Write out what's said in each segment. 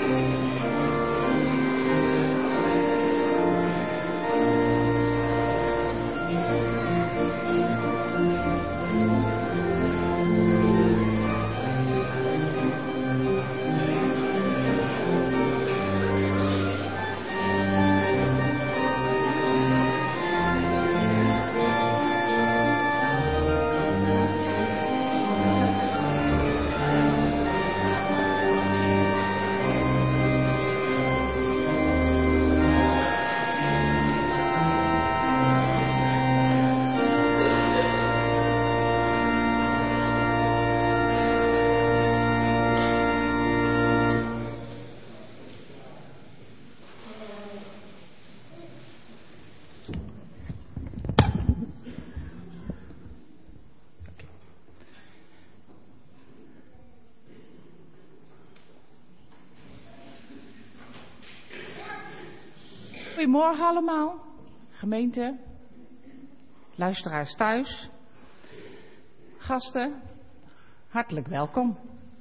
Goedemorgen allemaal, gemeente, luisteraars thuis, gasten, hartelijk welkom.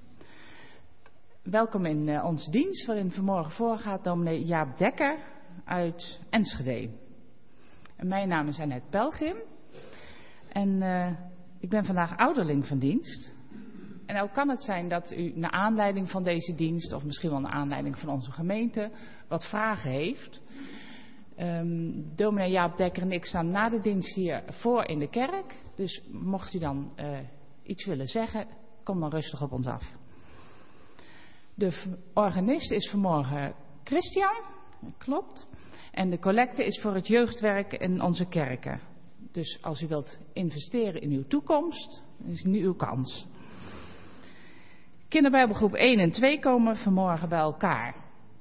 Welkom in onze dienst, waarin vanmorgen voorgaat dominee Jaap Dekker uit Enschede. En mijn naam is Annette Pelgrim en ik ben vandaag ouderling van dienst. En ook kan het zijn dat u naar aanleiding van deze dienst, of misschien wel naar aanleiding van onze gemeente, wat vragen heeft. Dominee Jaap Dekker en ik staan na de dienst hier voor in de kerk. Dus mocht u dan iets willen zeggen, kom dan rustig op ons af. De organist is vanmorgen Christian, klopt. En de collecte is voor het jeugdwerk in onze kerken. Dus als u wilt investeren in uw toekomst, is nu uw kans. Kinderbijbelgroep 1 en 2 komen vanmorgen bij elkaar.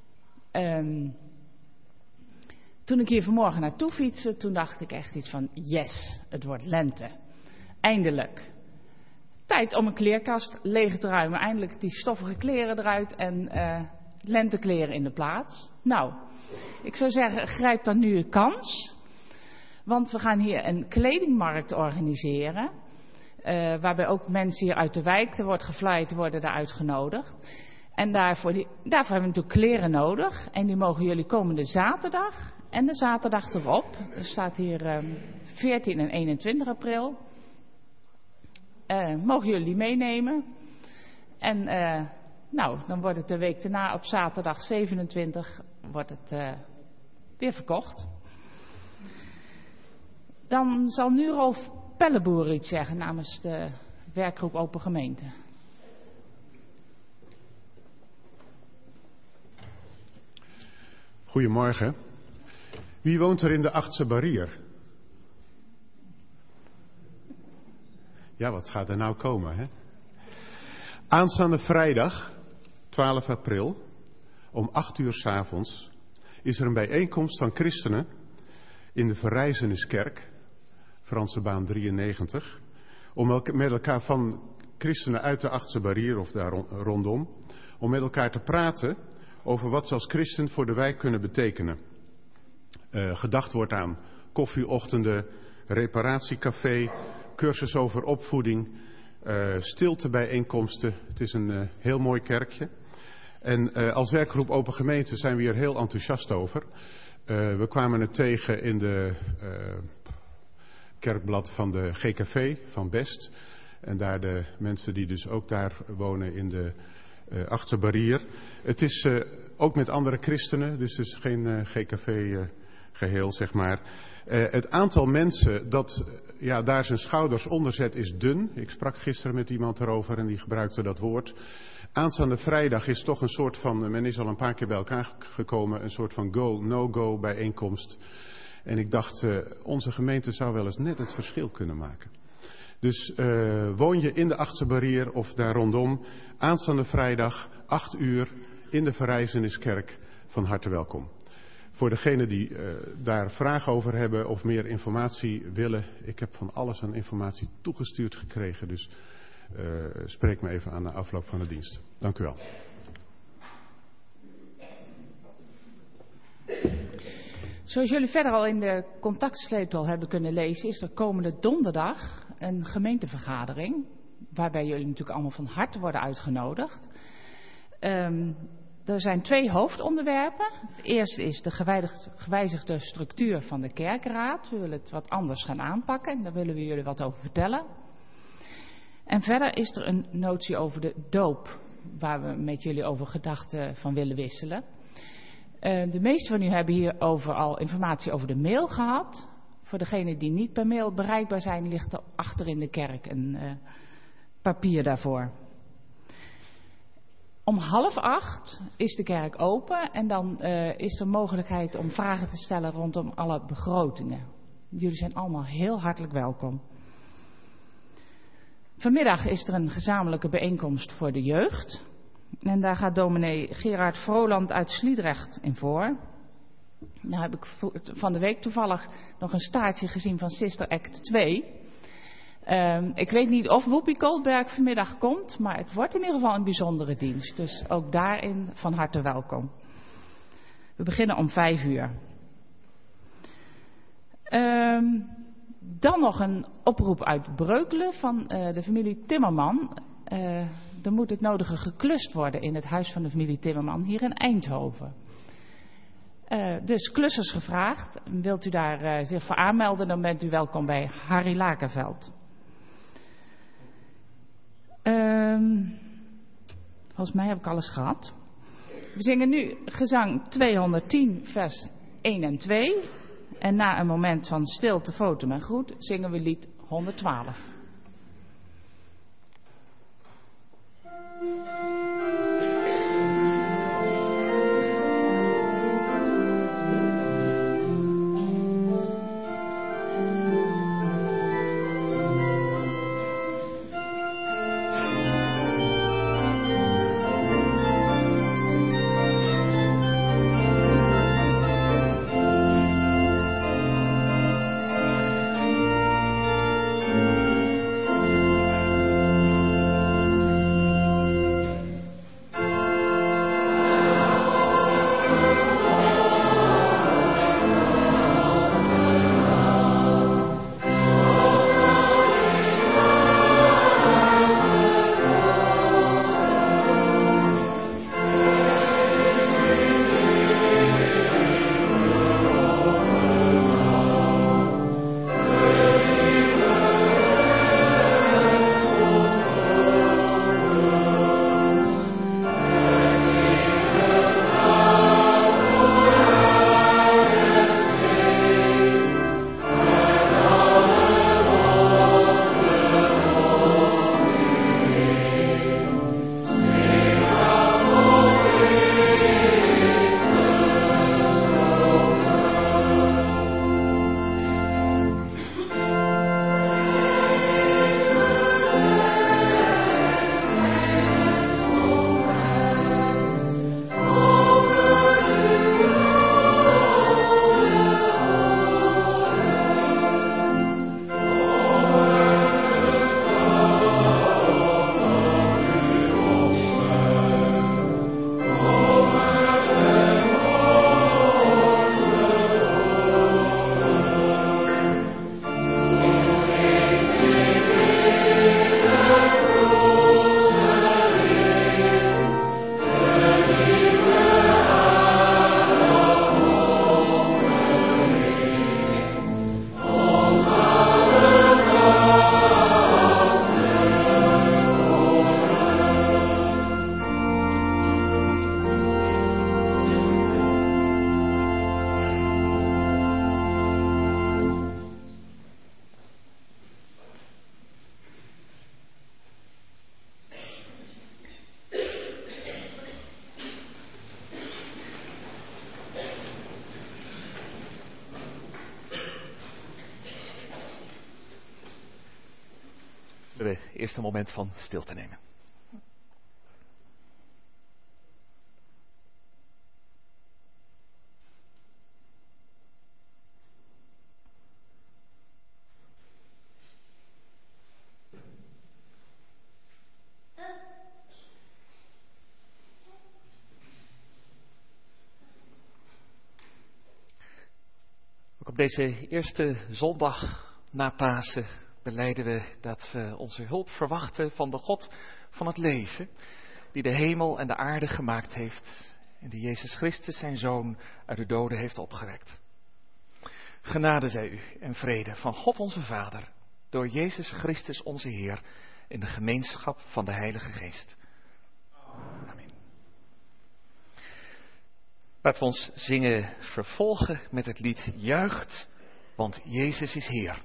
Toen ik hier vanmorgen naartoe fietste, toen dacht ik echt iets van yes, het wordt lente. Eindelijk. Tijd om een kleerkast leeg te ruimen. Eindelijk die stoffige kleren eruit en lentekleren in de plaats. Nou, ik zou zeggen, grijp dan nu een kans. Want we gaan hier een kledingmarkt organiseren. Waarbij ook mensen hier uit de wijk, er wordt geflyerd, worden daar uitgenodigd. En daarvoor hebben we natuurlijk kleren nodig. En die mogen jullie komende zaterdag en de zaterdag erop. Er staat hier 14 en 21 april. Mogen jullie meenemen. En dan wordt het de week daarna op zaterdag 27 wordt het weer verkocht. Dan zal nu Rolf Pelleboer iets zeggen namens de werkgroep Open Gemeente. Goedemorgen. Wie woont er in de Achtse Barrier? Ja, wat gaat er nou komen, hè? Aanstaande vrijdag, 12 april, om 8 uur 's avonds, is er een bijeenkomst van christenen in de Verrijzeniskerk, Fransebaan 93, om met elkaar van christenen uit de Achtse Barrier of daar rondom, om met elkaar te praten over wat ze als christen voor de wijk kunnen betekenen. Gedacht wordt aan koffieochtenden, reparatiecafé, cursus over opvoeding, stiltebijeenkomsten. Het is een heel mooi kerkje. En als werkgroep Open Gemeente zijn we hier heel enthousiast over. We kwamen het tegen in de kerkblad van de GKV van Best. En daar de mensen die dus ook daar wonen in de Achtse Barrier. Het is ook met andere christenen, dus het is geen GKV-geheel, zeg maar. Het aantal mensen dat daar zijn schouders onder zet is dun. Ik sprak gisteren met iemand erover en die gebruikte dat woord. Aanstaande vrijdag is toch een soort van, men is al een paar keer bij elkaar gekomen, een soort van go-no-go bijeenkomst. En ik dacht, onze gemeente zou wel eens net het verschil kunnen maken. Dus woon je in de Achtse Barrier of daar rondom, aanstaande vrijdag, 8 uur, in de Verrijzeniskerk, van harte welkom. Voor degenen die daar vragen over hebben of meer informatie willen, ik heb van alles aan informatie toegestuurd gekregen, dus spreek me even aan de afloop van de dienst. Dank u wel. Zoals jullie verder al in de contactsleutel hebben kunnen lezen, is er komende donderdag een gemeentevergadering, waarbij jullie natuurlijk allemaal van harte worden uitgenodigd. Er zijn 2 hoofdonderwerpen. Het eerste is de gewijzigde structuur van de kerkraad. We willen het wat anders gaan aanpakken en daar willen we jullie wat over vertellen. En verder is er een notie over de doop, waar we met jullie over gedachten van willen wisselen. De meesten van u hebben hierover al informatie over de mail gehad. Voor degenen die niet per mail bereikbaar zijn, ligt er achter in de kerk een papier daarvoor. Om 7:30 is de kerk open en dan is er mogelijkheid om vragen te stellen rondom alle begrotingen. Jullie zijn allemaal heel hartelijk welkom. Vanmiddag is er een gezamenlijke bijeenkomst voor de jeugd. En daar gaat dominee Gerard Vroland uit Sliedrecht in voor. Nou heb ik van de week toevallig nog een staartje gezien van Sister Act 2. Ik weet niet of Whoopi Goldberg vanmiddag komt, maar het wordt in ieder geval een bijzondere dienst. Dus ook daarin van harte welkom. We beginnen om 5:00. Dan nog een oproep uit Breukelen van de familie Timmerman. Er moet het nodige geklust worden in het huis van de familie Timmerman hier in Eindhoven. Dus klussers gevraagd. Wilt u daar zich voor aanmelden, dan bent u welkom bij Harry Lakenveld. Volgens mij heb ik alles gehad. We zingen nu gezang 210 vers 1 en 2. En na een moment van stilte, fotum en groet zingen we lied 112. We eerst een moment van stilte nemen. Ook op deze eerste zondag na Pasen belijden we dat we onze hulp verwachten van de God van het leven, die de hemel en de aarde gemaakt heeft en die Jezus Christus zijn Zoon uit de doden heeft opgewekt. Genade zij u en vrede van God onze Vader, door Jezus Christus onze Heer, in de gemeenschap van de Heilige Geest. Amen. Laten we ons zingen vervolgen met het lied Juicht, want Jezus is Heer.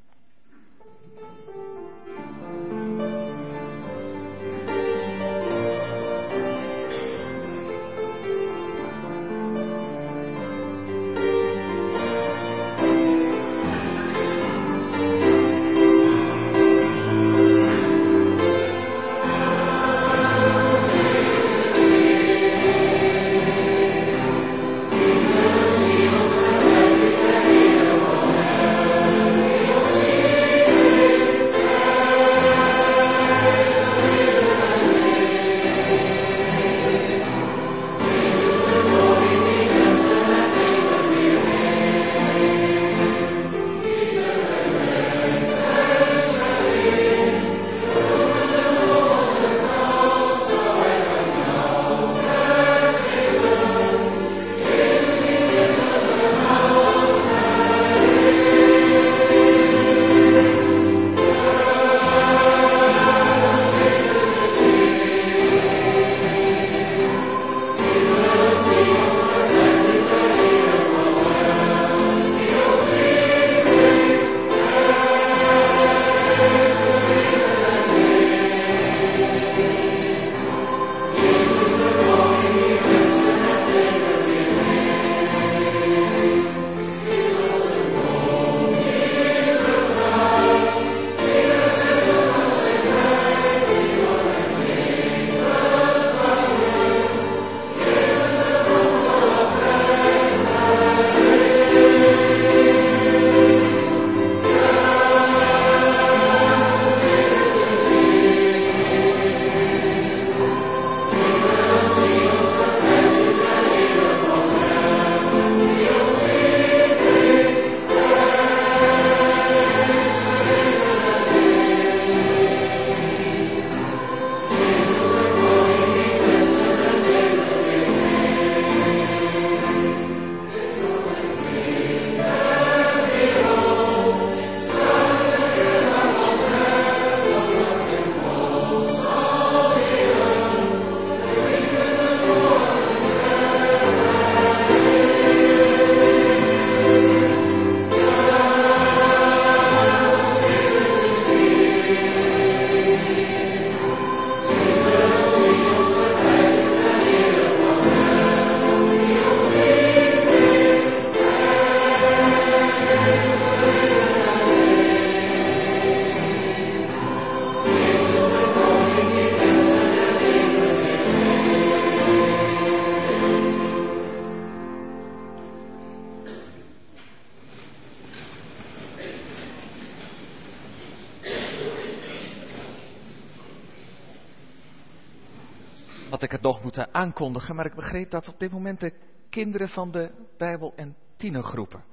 Had ik het nog moeten aankondigen, maar ik begreep dat op dit moment de kinderen van de Bijbel- en tienergroepen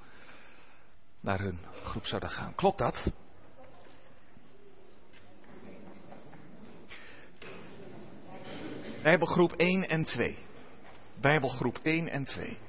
naar hun groep zouden gaan. Klopt dat? Bijbelgroep 1 en 2. Bijbelgroep 1 en 2.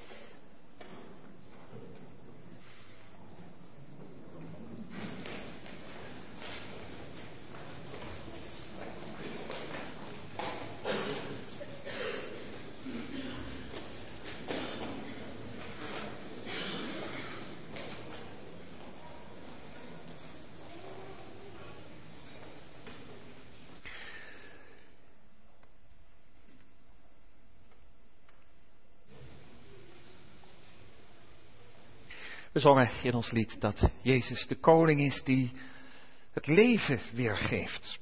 We zongen in ons lied dat Jezus de koning is die het leven weergeeft.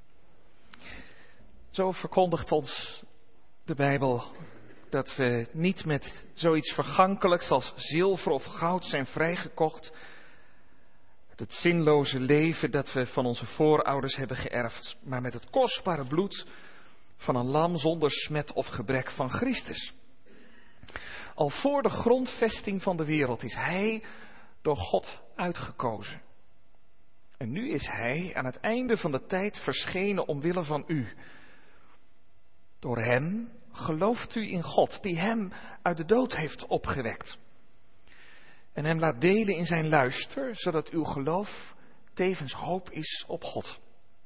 Zo verkondigt ons de Bijbel dat we niet met zoiets vergankelijks als zilver of goud zijn vrijgekocht. Het zinloze leven dat we van onze voorouders hebben geërfd, maar met het kostbare bloed van een lam zonder smet of gebrek van Christus. Al voor de grondvesting van de wereld is Hij door God uitgekozen. En nu is Hij aan het einde van de tijd verschenen omwille van u. Door Hem gelooft u in God die hem uit de dood heeft opgewekt. En hem laat delen in zijn luister, zodat uw geloof tevens hoop is op God.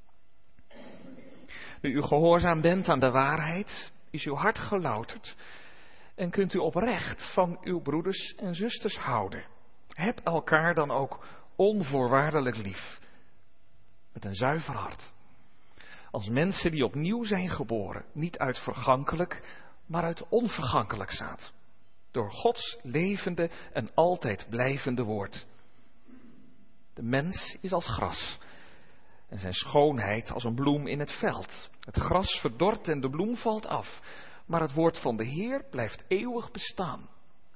Nu u gehoorzaam bent aan de waarheid, is uw hart gelouterd en kunt u oprecht van uw broeders en zusters houden. Heb elkaar dan ook onvoorwaardelijk lief, met een zuiver hart. Als mensen die opnieuw zijn geboren, niet uit vergankelijk, maar uit onvergankelijk zaad. Door Gods levende en altijd blijvende woord. De mens is als gras en zijn schoonheid als een bloem in het veld. Het gras verdort en de bloem valt af, maar het woord van de Heer blijft eeuwig bestaan.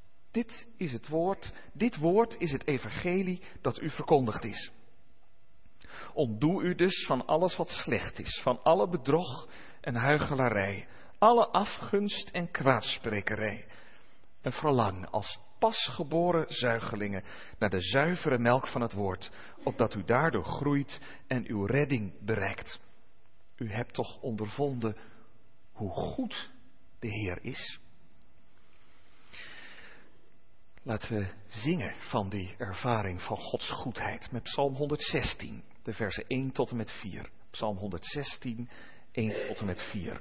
Dit woord is het evangelie dat u verkondigd is. Ontdoe u dus van alles wat slecht is, van alle bedrog en huichelarij, alle afgunst en kwaadsprekerij. En verlang als pasgeboren zuigelingen naar de zuivere melk van het woord, opdat u daardoor groeit en uw redding bereikt. U hebt toch ondervonden hoe goed de Heer is? Laten we zingen van die ervaring van Gods goedheid met Psalm 116, de versen 1 tot en met 4. Psalm 116, 1 tot en met 4.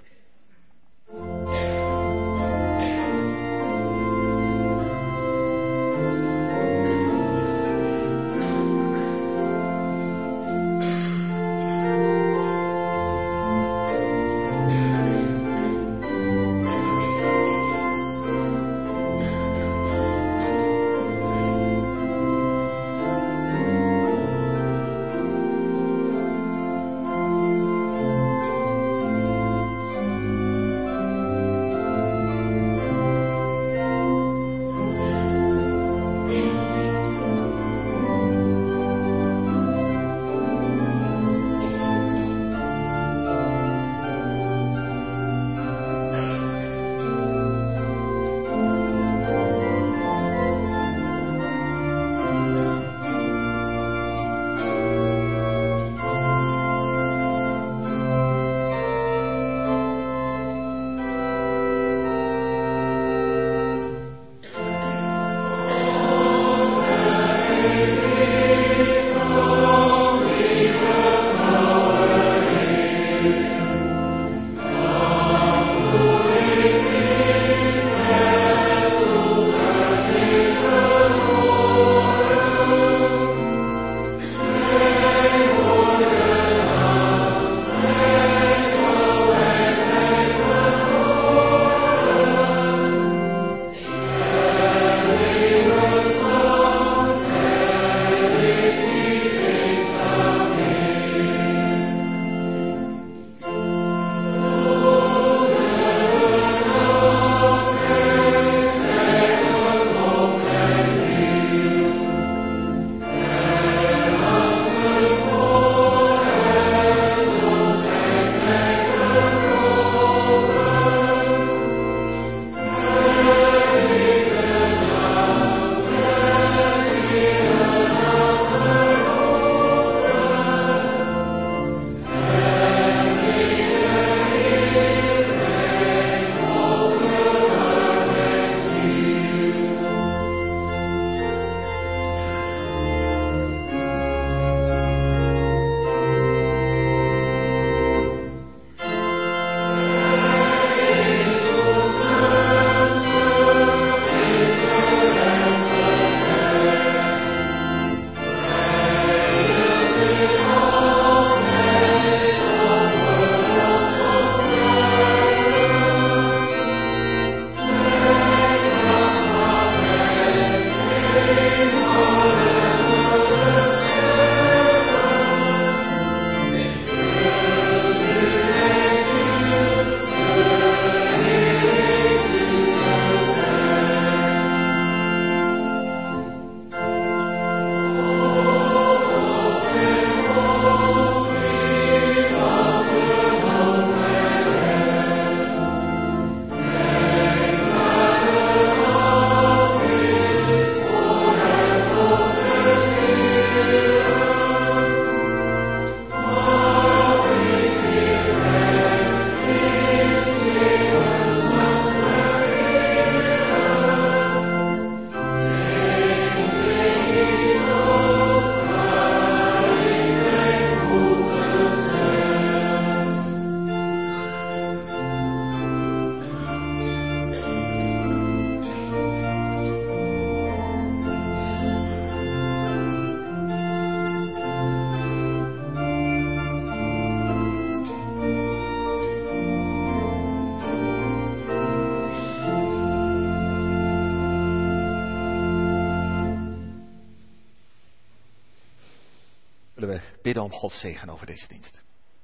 we bidden om Gods zegen over deze dienst.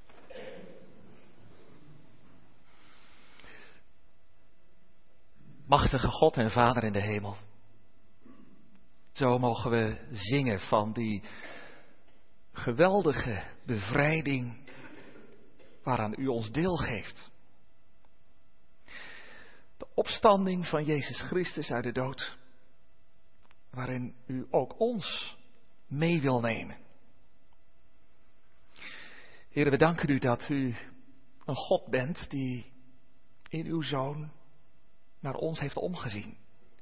Machtige God en Vader in de hemel. Zo mogen we zingen van die geweldige bevrijding waaraan u ons deel geeft. De opstanding van Jezus Christus uit de dood, waarin u ook ons mee wil nemen. Heere, we danken u dat u een God bent die in uw Zoon naar ons heeft omgezien.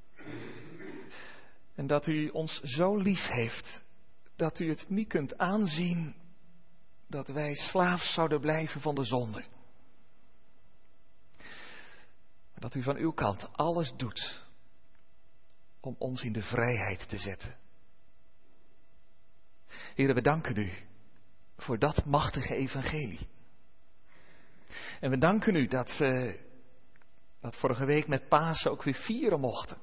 En dat u ons zo lief heeft, dat u het niet kunt aanzien dat wij slaaf zouden blijven van de zonde. Maar dat u van uw kant alles doet om ons in de vrijheid te zetten. Heere, we danken u voor dat machtige evangelie. En we danken u dat we dat vorige week met Pasen ook weer vieren mochten.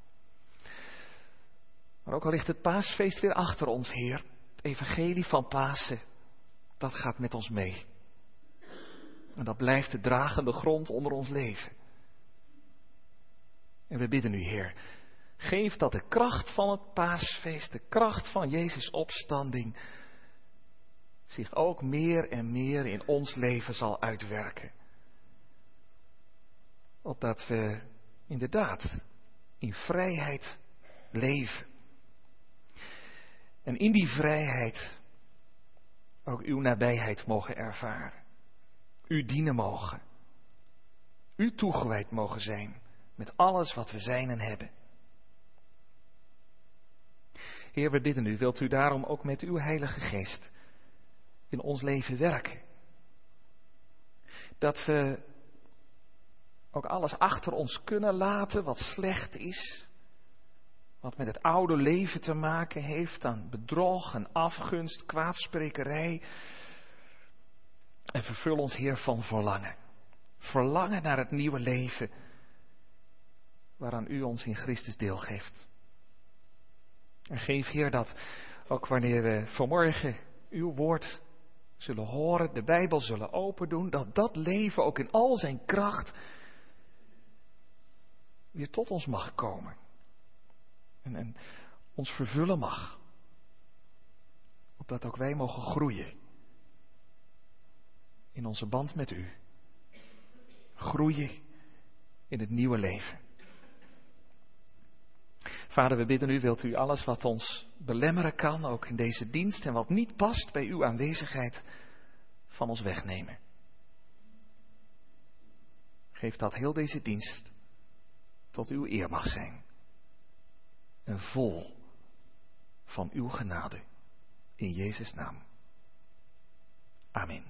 Maar ook al ligt het paasfeest weer achter ons, Heer, het evangelie van Pasen, dat gaat met ons mee. En dat blijft de dragende grond onder ons leven. En we bidden u, Heer, geef dat de kracht van het paasfeest, de kracht van Jezus' opstanding, zich ook meer en meer in ons leven zal uitwerken. Opdat we inderdaad in vrijheid leven. En in die vrijheid ook uw nabijheid mogen ervaren. U dienen mogen. U toegewijd mogen zijn met alles wat we zijn en hebben. Heer, we bidden u, wilt u daarom ook met uw Heilige Geest in ons leven werken. Dat we ook alles achter ons kunnen laten wat slecht is. Wat met het oude leven te maken heeft aan bedrog en afgunst, kwaadsprekerij. En vervul ons, Heer, van verlangen. Verlangen naar het nieuwe leven waaraan u ons in Christus deel geeft. En geef, Heer, dat ook wanneer we vanmorgen uw woord zullen horen, de Bijbel zullen open doen, dat dat leven ook in al zijn kracht weer tot ons mag komen. En ons vervullen mag. Opdat ook wij mogen groeien. In onze band met u. Groeien in het nieuwe leven. Vader, we bidden u, wilt u alles wat ons belemmeren kan, ook in deze dienst, en wat niet past bij uw aanwezigheid, van ons wegnemen. Geef dat heel deze dienst tot uw eer mag zijn. En vol van uw genade. In Jezus' naam. Amen.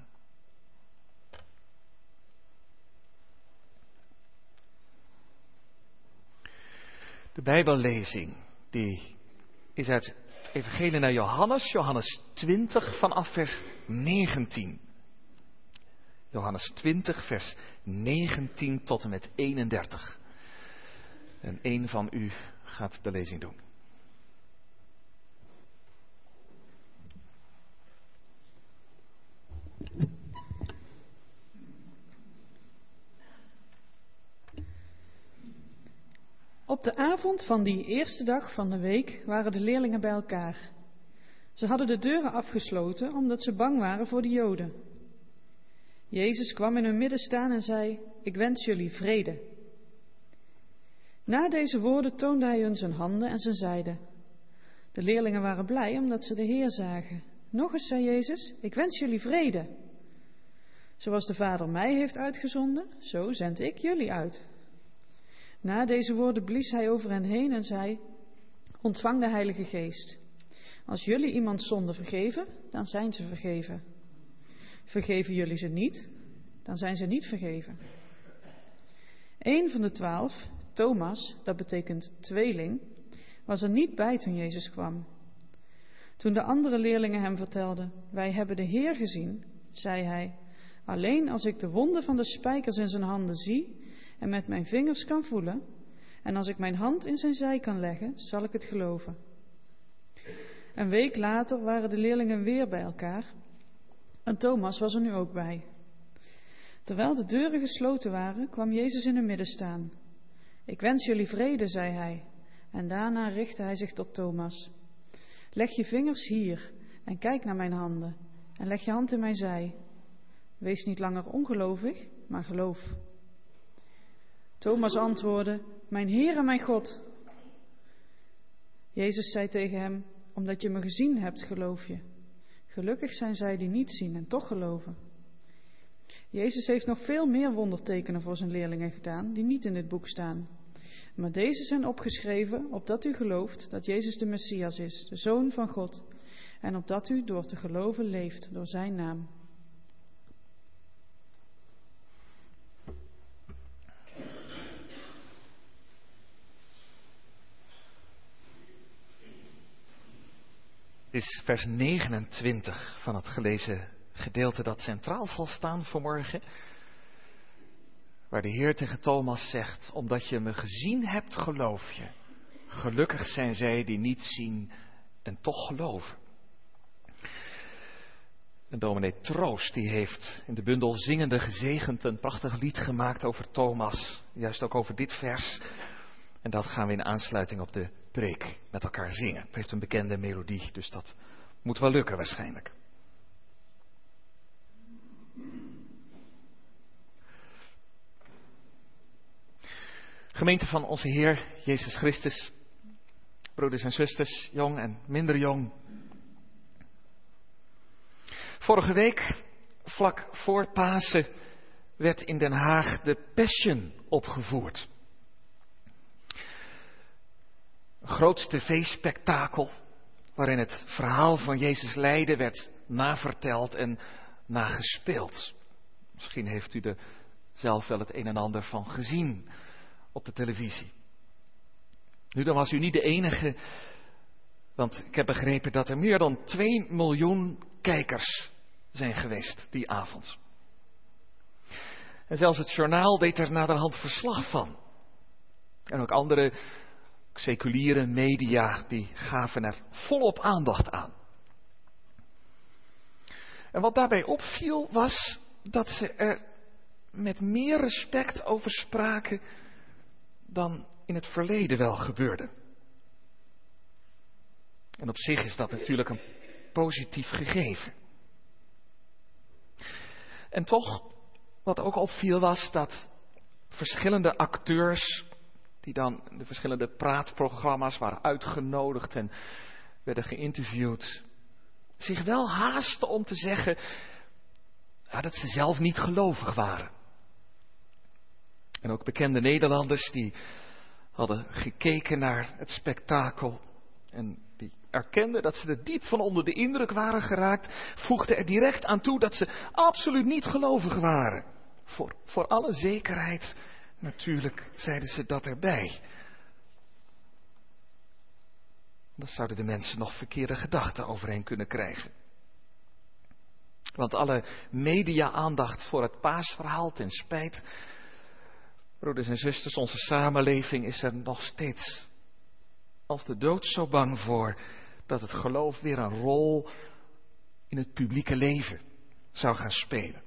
De Bijbellezing die is uit het Evangelie naar Johannes, Johannes 20 vanaf vers 19. Johannes 20 vers 19 tot en met 31. En een van u gaat de lezing doen. Op de avond van die eerste dag van de week waren de leerlingen bij elkaar. Ze hadden de deuren afgesloten omdat ze bang waren voor de Joden. Jezus kwam in hun midden staan en zei: Ik wens jullie vrede. Na deze woorden toonde hij hun zijn handen en zijn zijde. De leerlingen waren blij omdat ze de Heer zagen. Nog eens zei Jezus: Ik wens jullie vrede. Zoals de Vader mij heeft uitgezonden, zo zend ik jullie uit. Na deze woorden blies hij over hen heen en zei: Ontvang de Heilige Geest. Als jullie iemand zonde vergeven, dan zijn ze vergeven. Vergeven jullie ze niet, dan zijn ze niet vergeven. 1 van de 12, Thomas, dat betekent tweeling, was er niet bij toen Jezus kwam. Toen de andere leerlingen hem vertelden: Wij hebben de Heer gezien, zei hij: Alleen als ik de wonden van de spijkers in zijn handen zie en met mijn vingers kan voelen, en als ik mijn hand in zijn zij kan leggen, zal ik het geloven. Een week later waren de leerlingen weer bij elkaar en Thomas was er nu ook bij. Terwijl de deuren gesloten waren, kwam Jezus in hun midden staan. Ik wens jullie vrede, zei hij, en daarna richtte hij zich tot Thomas. Leg je vingers hier en kijk naar mijn handen en leg je hand in mijn zij. Wees niet langer ongelovig, maar geloof. Thomas antwoordde, mijn Heer en mijn God. Jezus zei tegen hem, omdat je me gezien hebt, geloof je. Gelukkig zijn zij die niet zien en toch geloven. Jezus heeft nog veel meer wondertekenen voor zijn leerlingen gedaan, die niet in dit boek staan. Maar deze zijn opgeschreven, opdat u gelooft dat Jezus de Messias is, de Zoon van God. En opdat u door te geloven leeft door zijn naam. Het is vers 29 van het gelezen gedeelte dat centraal zal staan vanmorgen. Waar de Heer tegen Thomas zegt, omdat je me gezien hebt, geloof je. Gelukkig zijn zij die niet zien en toch geloven. En dominee Troost die heeft in de bundel Zingende Gezegend een prachtig lied gemaakt over Thomas. Juist ook over dit vers. En dat gaan we in aansluiting op de preek met elkaar zingen. Het heeft een bekende melodie, dus dat moet wel lukken waarschijnlijk. Gemeente van onze Heer Jezus Christus, broeders en zusters, jong en minder jong. Vorige week, vlak voor Pasen, werd in Den Haag de Passion opgevoerd. Een groot tv-spektakel waarin het verhaal van Jezus lijden werd naverteld en nagespeeld. Misschien heeft u er zelf wel het een en ander van gezien op de televisie. Nu, dan was u niet de enige, want ik heb begrepen dat er meer dan 2 miljoen kijkers zijn geweest die avond. En zelfs het journaal deed er naderhand verslag van. En ook andere seculiere media, die gaven er volop aandacht aan. En wat daarbij opviel was dat ze er met meer respect over spraken dan in het verleden wel gebeurde. En op zich is dat natuurlijk een positief gegeven. En toch, wat ook opviel was dat verschillende acteurs die dan in de verschillende praatprogramma's waren uitgenodigd en werden geïnterviewd, zich wel haasten om te zeggen dat ze zelf niet gelovig waren. En ook bekende Nederlanders die hadden gekeken naar het spektakel en die erkenden dat ze er diep van onder de indruk waren geraakt, voegden er direct aan toe dat ze absoluut niet gelovig waren. Voor alle zekerheid natuurlijk zeiden ze dat erbij. Dan zouden de mensen nog verkeerde gedachten overheen kunnen krijgen. Want alle media-aandacht voor het paasverhaal ten spijt, broeders en zusters, onze samenleving is er nog steeds als de dood zo bang voor dat het geloof weer een rol in het publieke leven zou gaan spelen.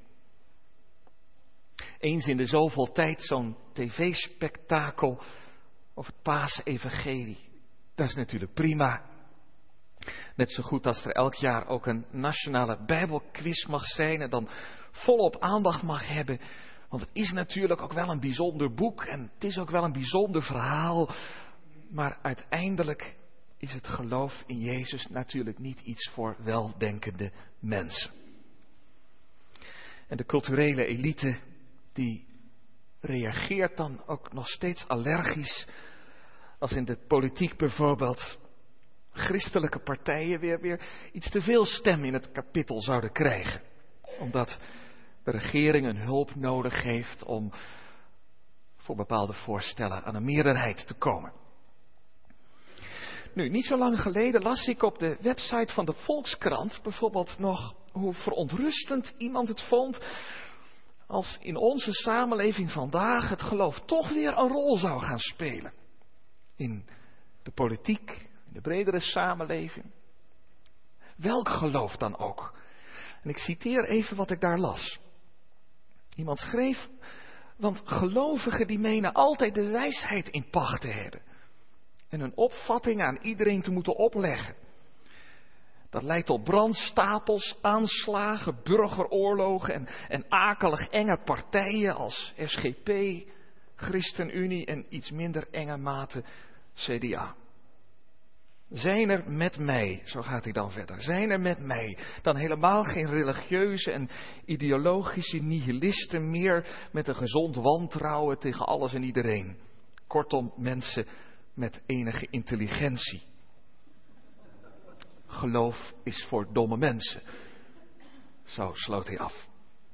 Eens in de zoveel tijd zo'n tv-spektakel over het Paasevangelie. Dat is natuurlijk prima. Net zo goed als er elk jaar ook een nationale Bijbelquiz mag zijn en dan volop aandacht mag hebben. Want het is natuurlijk ook wel een bijzonder boek en het is ook wel een bijzonder verhaal. Maar uiteindelijk is het geloof in Jezus natuurlijk niet iets voor weldenkende mensen. En de culturele elite die reageert dan ook nog steeds allergisch als in de politiek bijvoorbeeld christelijke partijen weer iets te veel stem in het kapittel zouden krijgen. Omdat de regering een hulp nodig heeft om voor bepaalde voorstellen aan een meerderheid te komen. Nu, niet zo lang geleden las ik op de website van de Volkskrant bijvoorbeeld nog hoe verontrustend iemand het vond als in onze samenleving vandaag het geloof toch weer een rol zou gaan spelen. In de politiek, in de bredere samenleving. Welk geloof dan ook. En ik citeer even wat ik daar las. Iemand schreef, want gelovigen die menen altijd de wijsheid in pacht te hebben. En hun opvatting aan iedereen te moeten opleggen. Dat leidt tot brandstapels, aanslagen, burgeroorlogen en akelig enge partijen als SGP, ChristenUnie en iets minder enge mate CDA. Zijn er met mij, zo gaat hij dan verder, zijn er met mij dan helemaal geen religieuze en ideologische nihilisten meer met een gezond wantrouwen tegen alles en iedereen. Kortom, mensen met enige intelligentie. Geloof is voor domme mensen. Zo sloot hij af.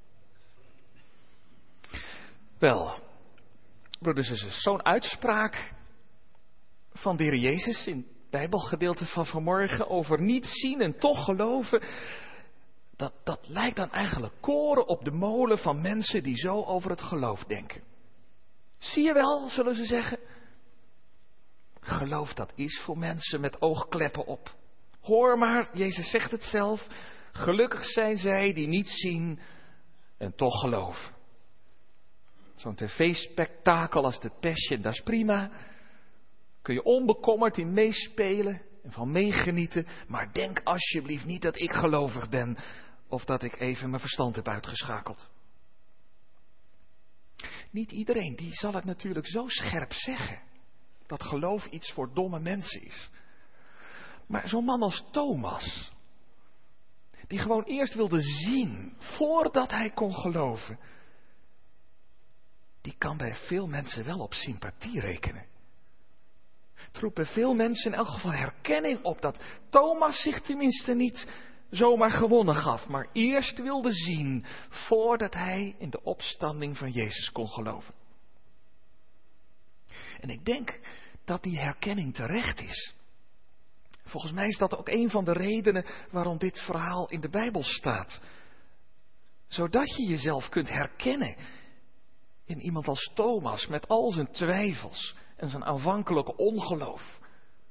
Wel, broeders en zusters, zo'n uitspraak van de Heer Jezus in het Bijbelgedeelte van vanmorgen over niet zien en toch geloven, dat lijkt dan eigenlijk koren op de molen van mensen die zo over het geloof denken. Zie je wel, zullen ze zeggen. Geloof dat is voor mensen met oogkleppen op. Hoor maar, Jezus zegt het zelf, gelukkig zijn zij die niet zien en toch geloven. Zo'n tv-spektakel als The Passion, dat is prima. Kun je onbekommerd in meespelen en van meegenieten. Maar denk alsjeblieft niet dat ik gelovig ben of dat ik even mijn verstand heb uitgeschakeld. Niet iedereen die zal het natuurlijk zo scherp zeggen. Dat geloof iets voor domme mensen is. Maar zo'n man als Thomas, die gewoon eerst wilde zien voordat hij kon geloven, die kan bij veel mensen wel op sympathie rekenen. Het roept bij veel mensen in elk geval herkenning op dat Thomas zich tenminste niet zomaar gewonnen gaf, maar eerst wilde zien voordat hij in de opstanding van Jezus kon geloven. En ik denk dat die herkenning terecht is. Volgens mij is dat ook een van de redenen waarom dit verhaal in de Bijbel staat. Zodat je jezelf kunt herkennen in iemand als Thomas met al zijn twijfels en zijn aanvankelijke ongeloof.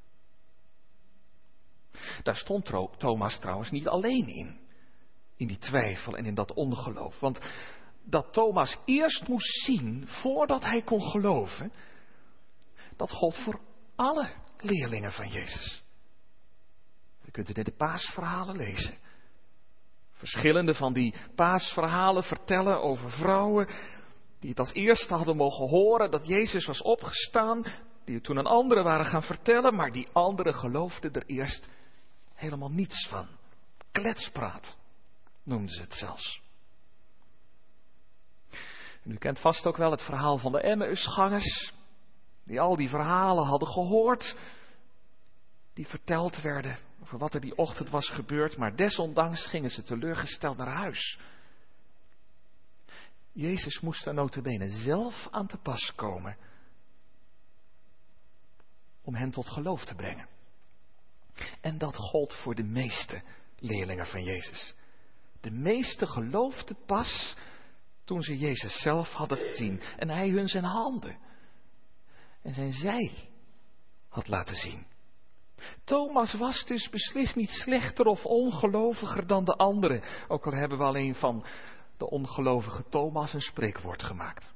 Daar stond Thomas trouwens niet alleen in die twijfel en in dat ongeloof. Want dat Thomas eerst moest zien voordat hij kon geloven, dat gold voor alle leerlingen van Jezus. Je kunt het in de paasverhalen lezen. Verschillende van die paasverhalen vertellen over vrouwen die het als eerste hadden mogen horen dat Jezus was opgestaan, die het toen aan anderen waren gaan vertellen, maar die anderen geloofden er eerst helemaal niets van. Kletspraat noemden ze het zelfs. En u kent vast ook wel het verhaal van de Emmausgangers, die al die verhalen hadden gehoord, die verteld werden over wat er die ochtend was gebeurd, maar desondanks gingen ze teleurgesteld naar huis. Jezus moest er nota bene zelf aan te pas komen om hen tot geloof te brengen. En dat gold voor de meeste leerlingen van Jezus. De meeste geloofden pas toen ze Jezus zelf hadden gezien en hij hun zijn handen en zijn zij had laten zien. Thomas was dus beslist niet slechter of ongeloviger dan de anderen, ook al hebben we alleen van de ongelovige Thomas een spreekwoord gemaakt.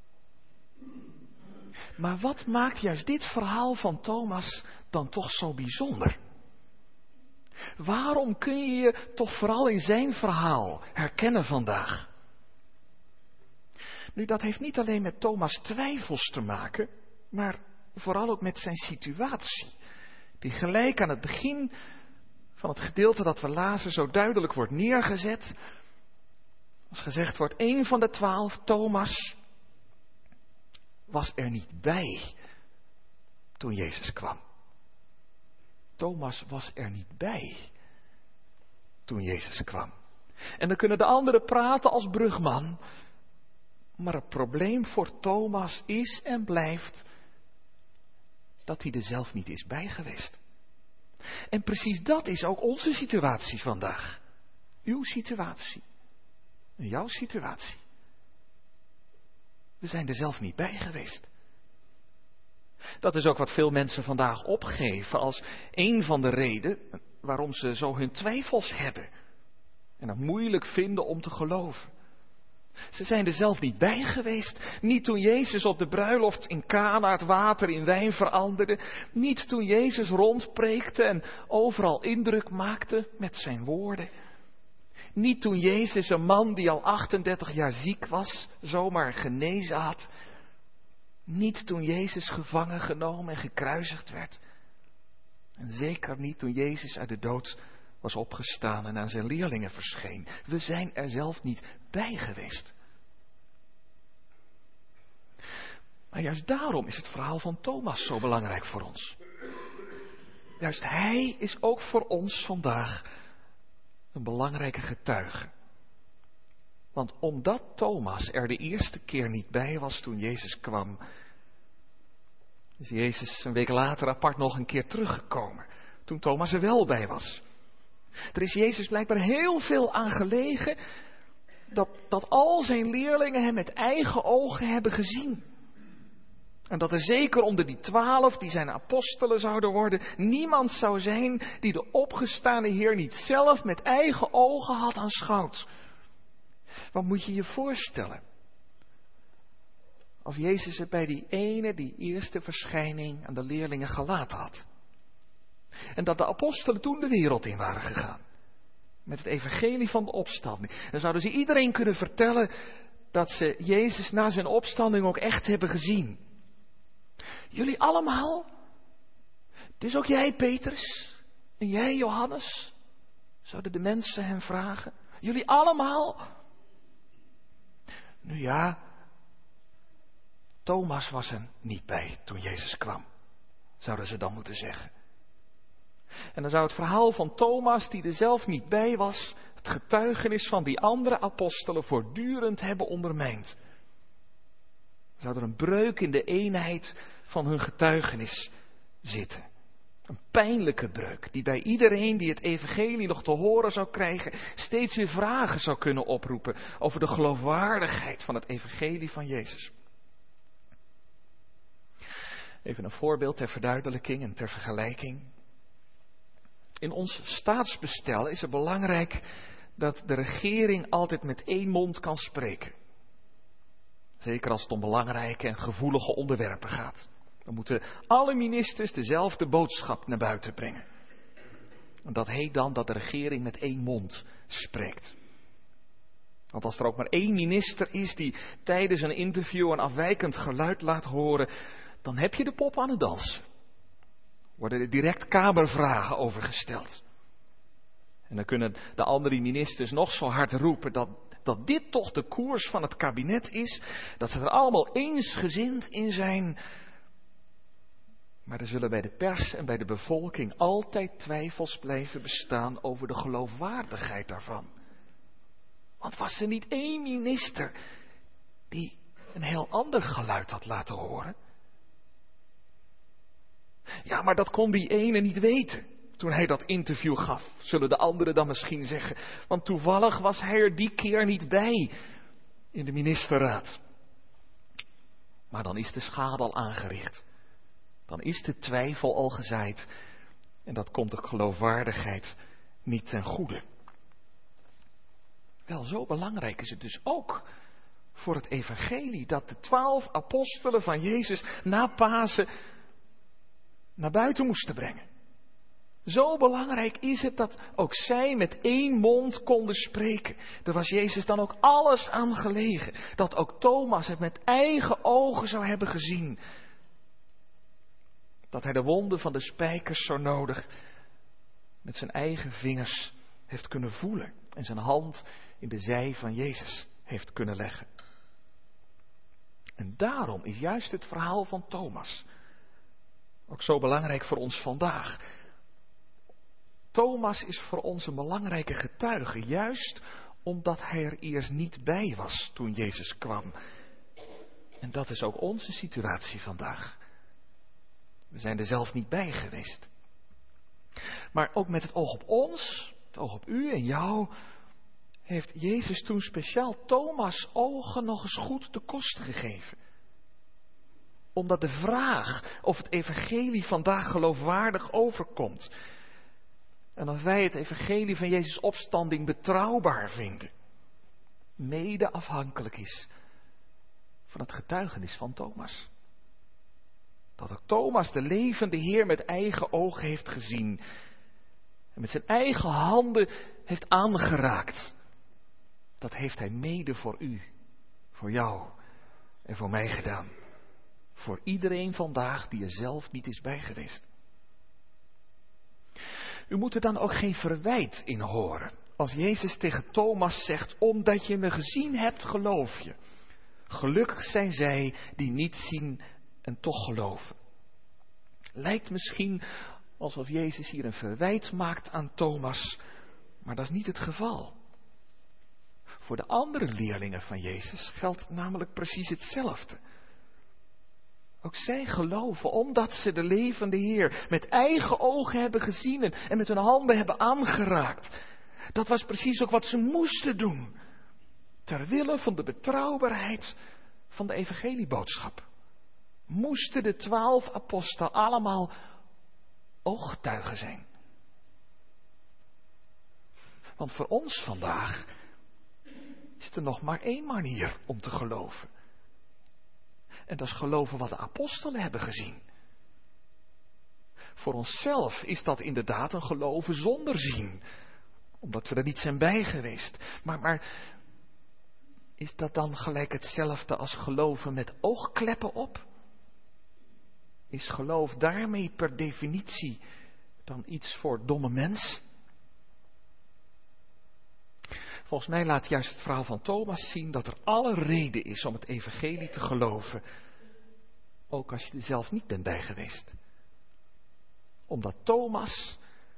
Maar wat maakt juist dit verhaal van Thomas dan toch zo bijzonder? Waarom kun je je toch vooral in zijn verhaal herkennen vandaag? Nu, dat heeft niet alleen met Thomas' twijfels te maken, maar vooral ook met zijn situatie. Die gelijk aan het begin van het gedeelte dat we lazen zo duidelijk wordt neergezet. Als gezegd wordt, 1 van de 12, Thomas, was er niet bij toen Jezus kwam. Thomas was er niet bij toen Jezus kwam. En dan kunnen de anderen praten als brugman. Maar het probleem voor Thomas is en blijft dat hij er zelf niet is bij geweest. En precies dat is ook onze situatie vandaag. Uw situatie. En jouw situatie. We zijn er zelf niet bij geweest. Dat is ook wat veel mensen vandaag opgeven als een van de redenen, waarom ze zo hun twijfels hebben en het moeilijk vinden om te geloven. Ze zijn er zelf niet bij geweest. Niet toen Jezus op de bruiloft in Kana het water in wijn veranderde. Niet toen Jezus rondpreekte en overal indruk maakte met zijn woorden. Niet toen Jezus een man die al 38 jaar ziek was, zomaar genezen had. Niet toen Jezus gevangen genomen en gekruisigd werd. En zeker niet toen Jezus uit de dood was opgestaan en aan zijn leerlingen verscheen. We zijn er zelf niet bij geweest. Maar juist daarom is het verhaal van Thomas zo belangrijk voor ons. Juist hij is ook voor ons vandaag een belangrijke getuige. Want omdat Thomas er de eerste keer niet bij was toen Jezus kwam, is Jezus een week later apart nog een keer teruggekomen, toen Thomas er wel bij was. Er is Jezus blijkbaar heel veel aan gelegen dat al zijn leerlingen hem met eigen ogen hebben gezien. En dat er zeker onder die 12 die zijn apostelen zouden worden, niemand zou zijn die de opgestane Heer niet zelf met eigen ogen had aanschouwd. Wat moet je je voorstellen? Als Jezus het bij die eerste verschijning aan de leerlingen gelaten had. En dat de apostelen toen de wereld in waren gegaan. Met het evangelie van de opstanding. Dan zouden ze iedereen kunnen vertellen dat ze Jezus na zijn opstanding ook echt hebben gezien. Jullie allemaal? Dus ook jij, Petrus? En jij, Johannes? Zouden de mensen hem vragen? Jullie allemaal? Nu ja, Thomas was er niet bij toen Jezus kwam. Zouden ze dan moeten zeggen. En dan zou het verhaal van Thomas, die er zelf niet bij was, het getuigenis van die andere apostelen voortdurend hebben ondermijnd. Zou er een breuk in de eenheid van hun getuigenis zitten. Een pijnlijke breuk, die bij iedereen die het evangelie nog te horen zou krijgen, steeds weer vragen zou kunnen oproepen over de geloofwaardigheid van het evangelie van Jezus. Even een voorbeeld ter verduidelijking en ter vergelijking. In ons staatsbestel is het belangrijk dat de regering altijd met één mond kan spreken. Zeker als het om belangrijke en gevoelige onderwerpen gaat. Dan moeten alle ministers dezelfde boodschap naar buiten brengen. En dat heet dan dat de regering met één mond spreekt. Want als er ook maar één minister is die tijdens een interview een afwijkend geluid laat horen, dan heb je de pop aan het dansen. Worden er direct kamervragen over gesteld. En dan kunnen de andere ministers nog zo hard roepen dat dit toch de koers van het kabinet is. Dat ze er allemaal eensgezind in zijn. Maar er zullen bij de pers en bij de bevolking altijd twijfels blijven bestaan over de geloofwaardigheid daarvan. Want was er niet één minister die een heel ander geluid had laten horen? Ja, maar dat kon die ene niet weten toen hij dat interview gaf, zullen de anderen dan misschien zeggen. Want toevallig was hij er die keer niet bij in de ministerraad. Maar dan is de schade al aangericht. Dan is de twijfel al gezaaid. En dat komt de geloofwaardigheid niet ten goede. Wel, zo belangrijk is het dus ook voor het evangelie dat de 12 apostelen van Jezus na Pasen naar buiten moesten brengen. Zo belangrijk is het dat ook zij met één mond konden spreken. Daar was Jezus dan ook alles aan gelegen. Dat ook Thomas het met eigen ogen zou hebben gezien. Dat hij de wonden van de spijkers zo nodig met zijn eigen vingers heeft kunnen voelen. En zijn hand in de zij van Jezus heeft kunnen leggen. En daarom is juist het verhaal van Thomas ook zo belangrijk voor ons vandaag. Thomas is voor ons een belangrijke getuige, juist omdat hij er eerst niet bij was toen Jezus kwam. En dat is ook onze situatie vandaag. We zijn er zelf niet bij geweest. Maar ook met het oog op ons, het oog op u en jou, heeft Jezus toen speciaal Thomas' ogen nog eens goed de kost gegeven. Omdat de vraag of het evangelie vandaag geloofwaardig overkomt, En of wij het evangelie van Jezus' opstanding betrouwbaar vinden, mede afhankelijk is van het getuigenis van Thomas. Dat ook Thomas de levende Heer met eigen ogen heeft gezien en met zijn eigen handen heeft aangeraakt. Dat heeft hij mede voor u, voor jou en voor mij gedaan. Voor iedereen vandaag die er zelf niet is bij geweest. U moet er dan ook geen verwijt in horen. Als Jezus tegen Thomas zegt, omdat je me gezien hebt, geloof je. Gelukkig zijn zij die niet zien en toch geloven. Lijkt misschien alsof Jezus hier een verwijt maakt aan Thomas, maar dat is niet het geval. Voor de andere leerlingen van Jezus geldt namelijk precies hetzelfde. Ook zij geloven omdat ze de levende Heer met eigen ogen hebben gezien en met hun handen hebben aangeraakt. Dat was precies ook wat ze moesten doen. Ter wille van de betrouwbaarheid van de evangelieboodschap. Moesten de 12 apostelen allemaal ooggetuigen zijn. Want voor ons vandaag is er nog maar één manier om te geloven. En dat is geloven wat de apostelen hebben gezien. Voor onszelf is dat inderdaad een geloven zonder zien. Omdat we er niet zijn bij geweest. Maar is dat dan gelijk hetzelfde als geloven met oogkleppen op? Is geloof daarmee per definitie dan iets voor domme mensen? Volgens mij laat juist het verhaal van Thomas zien dat er alle reden is om het evangelie te geloven. Ook als je er zelf niet bent bij geweest. Omdat Thomas,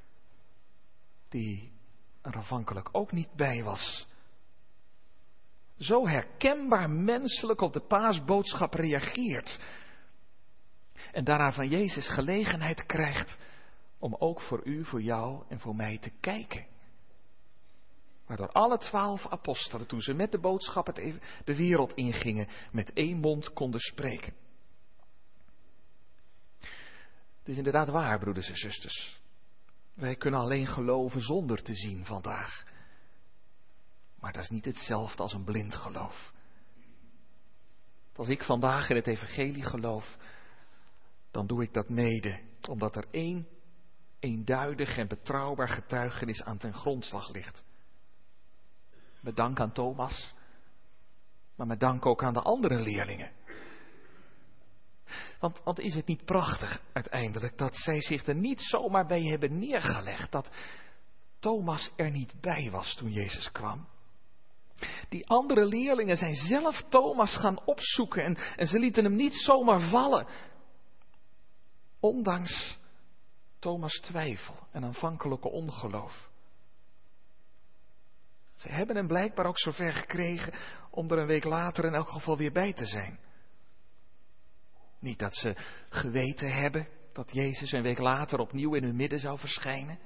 die er aanvankelijk ook niet bij was, zo herkenbaar menselijk op de paasboodschap reageert. En daarna van Jezus gelegenheid krijgt om ook voor u, voor jou en voor mij te kijken. Waardoor alle 12 apostelen, toen ze met de boodschap de wereld ingingen, met één mond konden spreken. Het is inderdaad waar, broeders en zusters. Wij kunnen alleen geloven zonder te zien vandaag. Maar dat is niet hetzelfde als een blind geloof. Als ik vandaag in het evangelie geloof, dan doe ik dat mede, omdat er één eenduidig en betrouwbaar getuigenis aan ten grondslag ligt. Met dank aan Thomas, maar met dank ook aan de andere leerlingen. Want is het niet prachtig uiteindelijk dat zij zich er niet zomaar bij hebben neergelegd, dat Thomas er niet bij was toen Jezus kwam? Die andere leerlingen zijn zelf Thomas gaan opzoeken en ze lieten hem niet zomaar vallen. Ondanks Thomas' twijfel en aanvankelijke ongeloof. Ze hebben hem blijkbaar ook zover gekregen om er een week later in elk geval weer bij te zijn. Niet dat ze geweten hebben dat Jezus een week later opnieuw in hun midden zou verschijnen.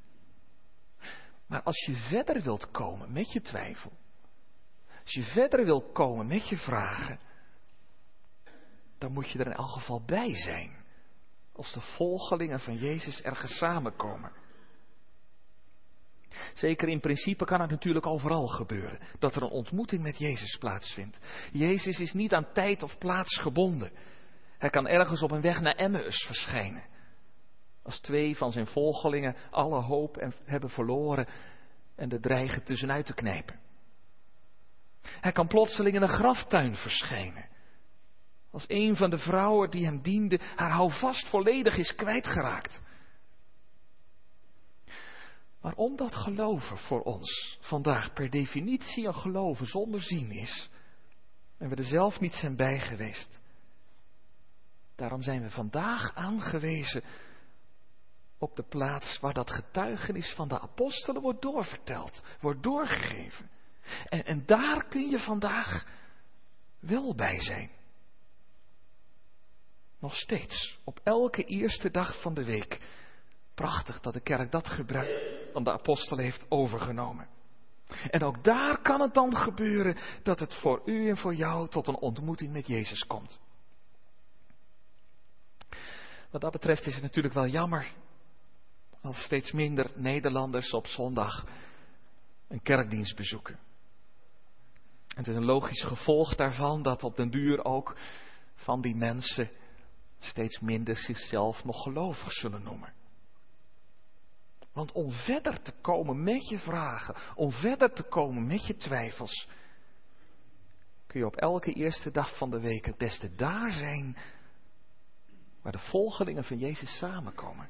Maar als je verder wilt komen met je twijfel, als je verder wilt komen met je vragen, dan moet je er in elk geval bij zijn. Als de volgelingen van Jezus ergens samenkomen. Zeker in principe kan het natuurlijk overal gebeuren. Dat er een ontmoeting met Jezus plaatsvindt. Jezus is niet aan tijd of plaats gebonden. Hij kan ergens op een weg naar Emmaus verschijnen. Als 2 van zijn volgelingen alle hoop hebben verloren en er dreigen tussenuit te knijpen. Hij kan plotseling in een graftuin verschijnen. Als een van de vrouwen die hem diende haar houvast volledig is kwijtgeraakt. Maar omdat geloven voor ons vandaag per definitie een geloven zonder zien is, en we er zelf niet zijn bij geweest, daarom zijn we vandaag aangewezen op de plaats waar dat getuigenis van de apostelen wordt doorverteld, wordt doorgegeven. En daar kun je vandaag wel bij zijn. Nog steeds, op elke eerste dag van de week. Prachtig dat de kerk dat gebruik van de apostelen heeft overgenomen. En ook daar kan het dan gebeuren dat het voor u en voor jou tot een ontmoeting met Jezus komt. Wat dat betreft is het natuurlijk wel jammer als steeds minder Nederlanders op zondag een kerkdienst bezoeken. En het is een logisch gevolg daarvan dat op den duur ook van die mensen steeds minder zichzelf nog gelovig zullen noemen. Want om verder te komen met je vragen, om verder te komen met je twijfels, kun je op elke eerste dag van de week het beste daar zijn waar de volgelingen van Jezus samenkomen.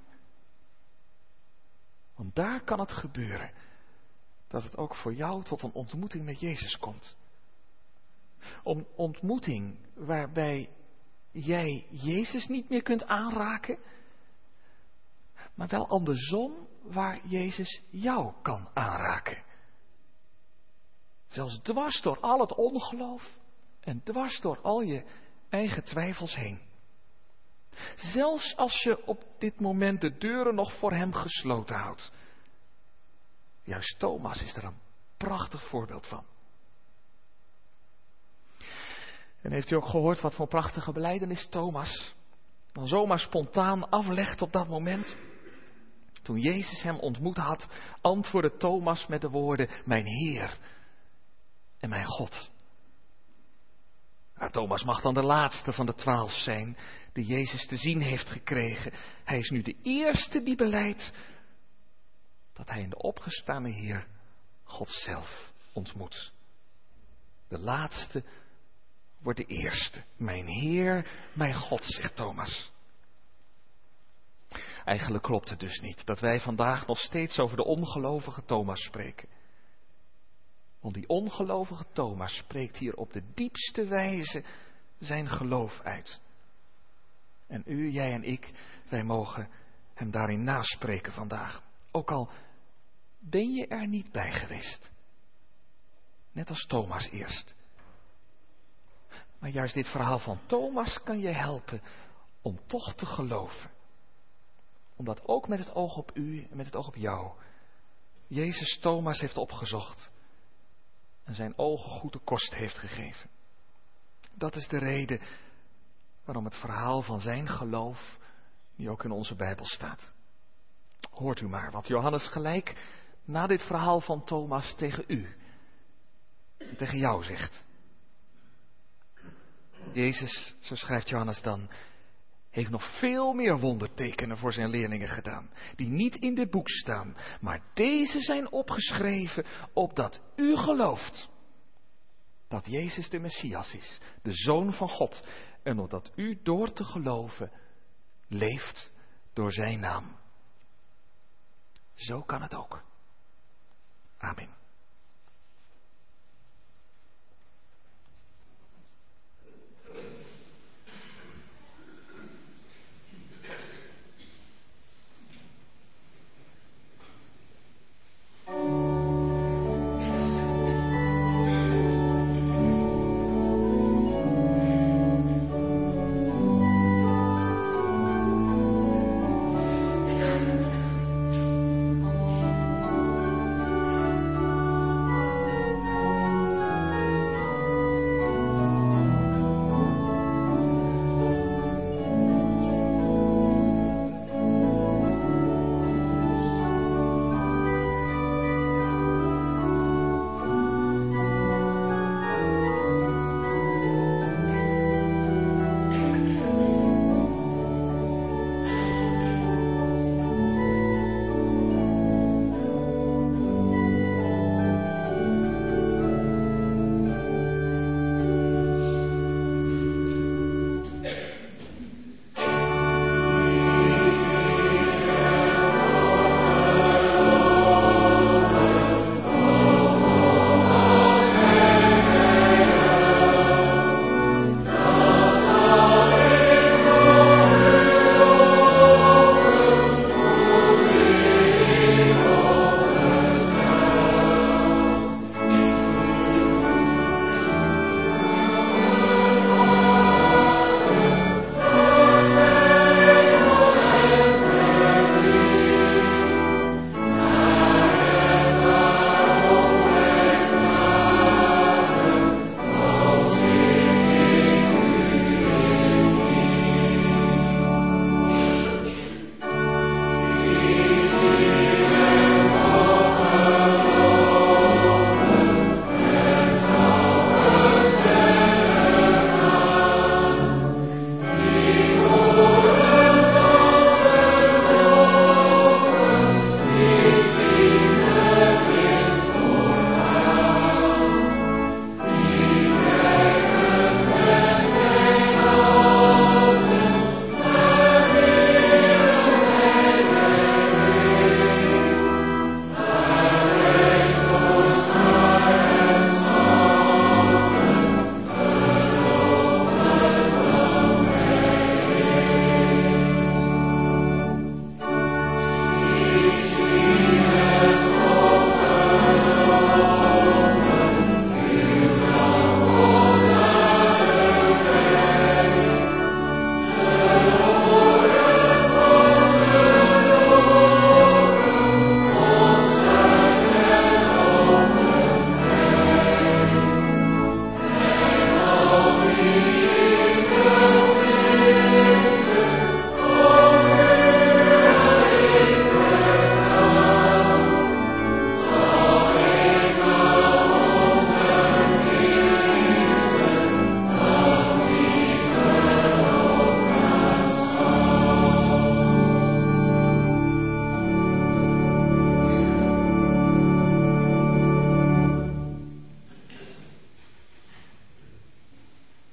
Want daar kan het gebeuren dat het ook voor jou tot een ontmoeting met Jezus komt. Een ontmoeting waarbij jij Jezus niet meer kunt aanraken, maar wel andersom waar Jezus jou kan aanraken. Zelfs dwars door al het ongeloof en dwars door al je eigen twijfels heen. Zelfs als je op dit moment de deuren nog voor hem gesloten houdt. Juist Thomas is er een prachtig voorbeeld van. En heeft u ook gehoord wat voor prachtige belijdenis Thomas dan zomaar spontaan aflegt op dat moment? Toen Jezus hem ontmoet had, antwoordde Thomas met de woorden: mijn Heer en mijn God. Nou, Thomas mag dan de laatste van de 12 zijn die Jezus te zien heeft gekregen. Hij is nu de eerste die belijdt dat hij in de opgestane Heer God zelf ontmoet. De laatste wordt de eerste. Mijn Heer, mijn God, zegt Thomas. Eigenlijk klopt het dus niet dat wij vandaag nog steeds over de ongelovige Thomas spreken. Want die ongelovige Thomas spreekt hier op de diepste wijze zijn geloof uit. En u, jij en ik, wij mogen hem daarin naspreken vandaag. Ook al ben je er niet bij geweest. Net als Thomas eerst. Maar juist dit verhaal van Thomas kan je helpen om toch te geloven. Omdat ook met het oog op u en met het oog op jou Jezus Thomas heeft opgezocht en zijn ogen goede kost heeft gegeven. Dat is de reden waarom het verhaal van zijn geloof nu ook in onze Bijbel staat. Hoort u maar wat Johannes gelijk na dit verhaal van Thomas tegen u en tegen jou zegt. Jezus, zo schrijft Johannes dan, heeft nog veel meer wondertekenen voor zijn leerlingen gedaan, die niet in dit boek staan, maar deze zijn opgeschreven, opdat u gelooft dat Jezus de Messias is, de Zoon van God, en opdat u door te geloven leeft door zijn naam. Zo kan het ook. Amen.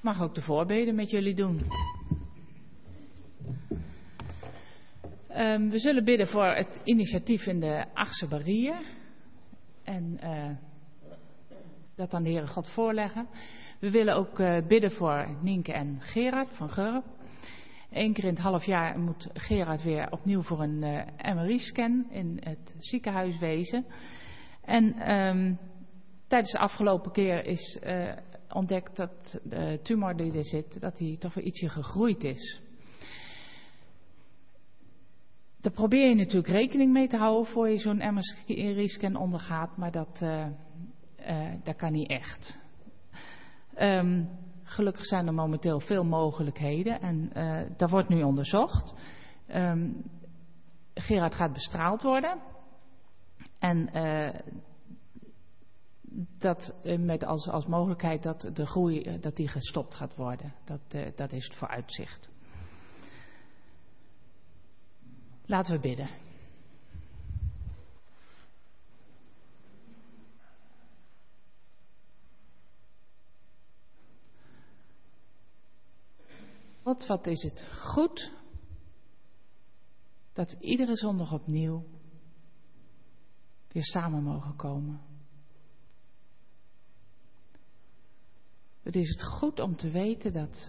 mag ook de voorbeden met jullie doen. We zullen bidden voor het initiatief in de Achse Barrier. En dat aan de Heere God voorleggen. We willen ook bidden voor Nienke en Gerard van Gurp. 1 keer in het half jaar moet Gerard weer opnieuw voor een MRI-scan in het ziekenhuis wezen. En tijdens de afgelopen keer is ontdekt dat de tumor die er zit, dat die toch weer ietsje gegroeid is. Daar probeer je natuurlijk rekening mee te houden voor je zo'n MRI-scan ondergaat, maar dat kan niet echt. Gelukkig zijn er momenteel veel mogelijkheden en dat wordt nu onderzocht. Gerard gaat bestraald worden en dat met als mogelijkheid dat de groei dat die gestopt gaat worden. Dat is het vooruitzicht. Laten we bidden. God, wat is het goed dat we iedere zondag opnieuw weer samen mogen komen. Het is het goed om te weten dat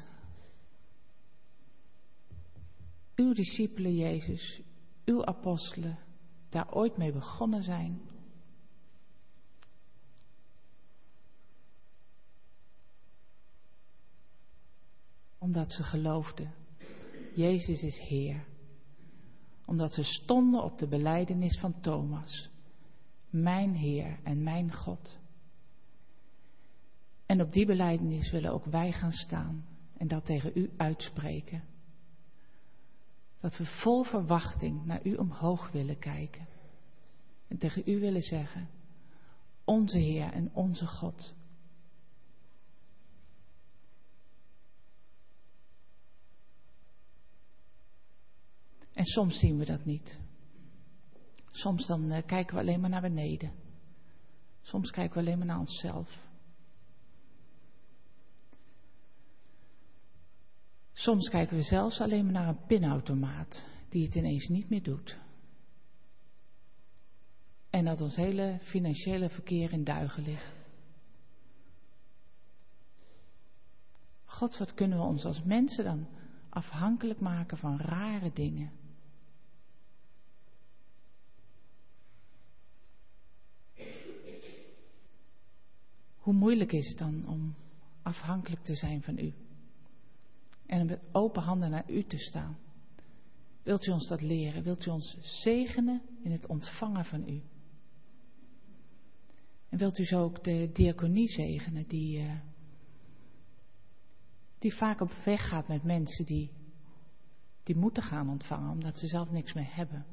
uw discipelen, Jezus, uw apostelen, daar ooit mee begonnen zijn. Omdat ze geloofden, Jezus is Heer. Omdat ze stonden op de belijdenis van Thomas. Mijn Heer en mijn God. En op die belijdenis willen ook wij gaan staan en dat tegen u uitspreken. Dat we vol verwachting naar u omhoog willen kijken. En tegen u willen zeggen, onze Heer en onze God. En soms zien we dat niet. Soms dan kijken we alleen maar naar beneden. Soms kijken we alleen maar naar onszelf. Soms kijken we zelfs alleen maar naar een pinautomaat die het ineens niet meer doet. En dat ons hele financiële verkeer in duigen ligt. God, wat kunnen we ons als mensen dan afhankelijk maken van rare dingen? Hoe moeilijk is het dan om afhankelijk te zijn van u? En met open handen naar u te staan. Wilt u ons dat leren? Wilt u ons zegenen in het ontvangen van u? En wilt u zo ook de diaconie zegenen die vaak op weg gaat met mensen die moeten gaan ontvangen omdat ze zelf niks meer hebben.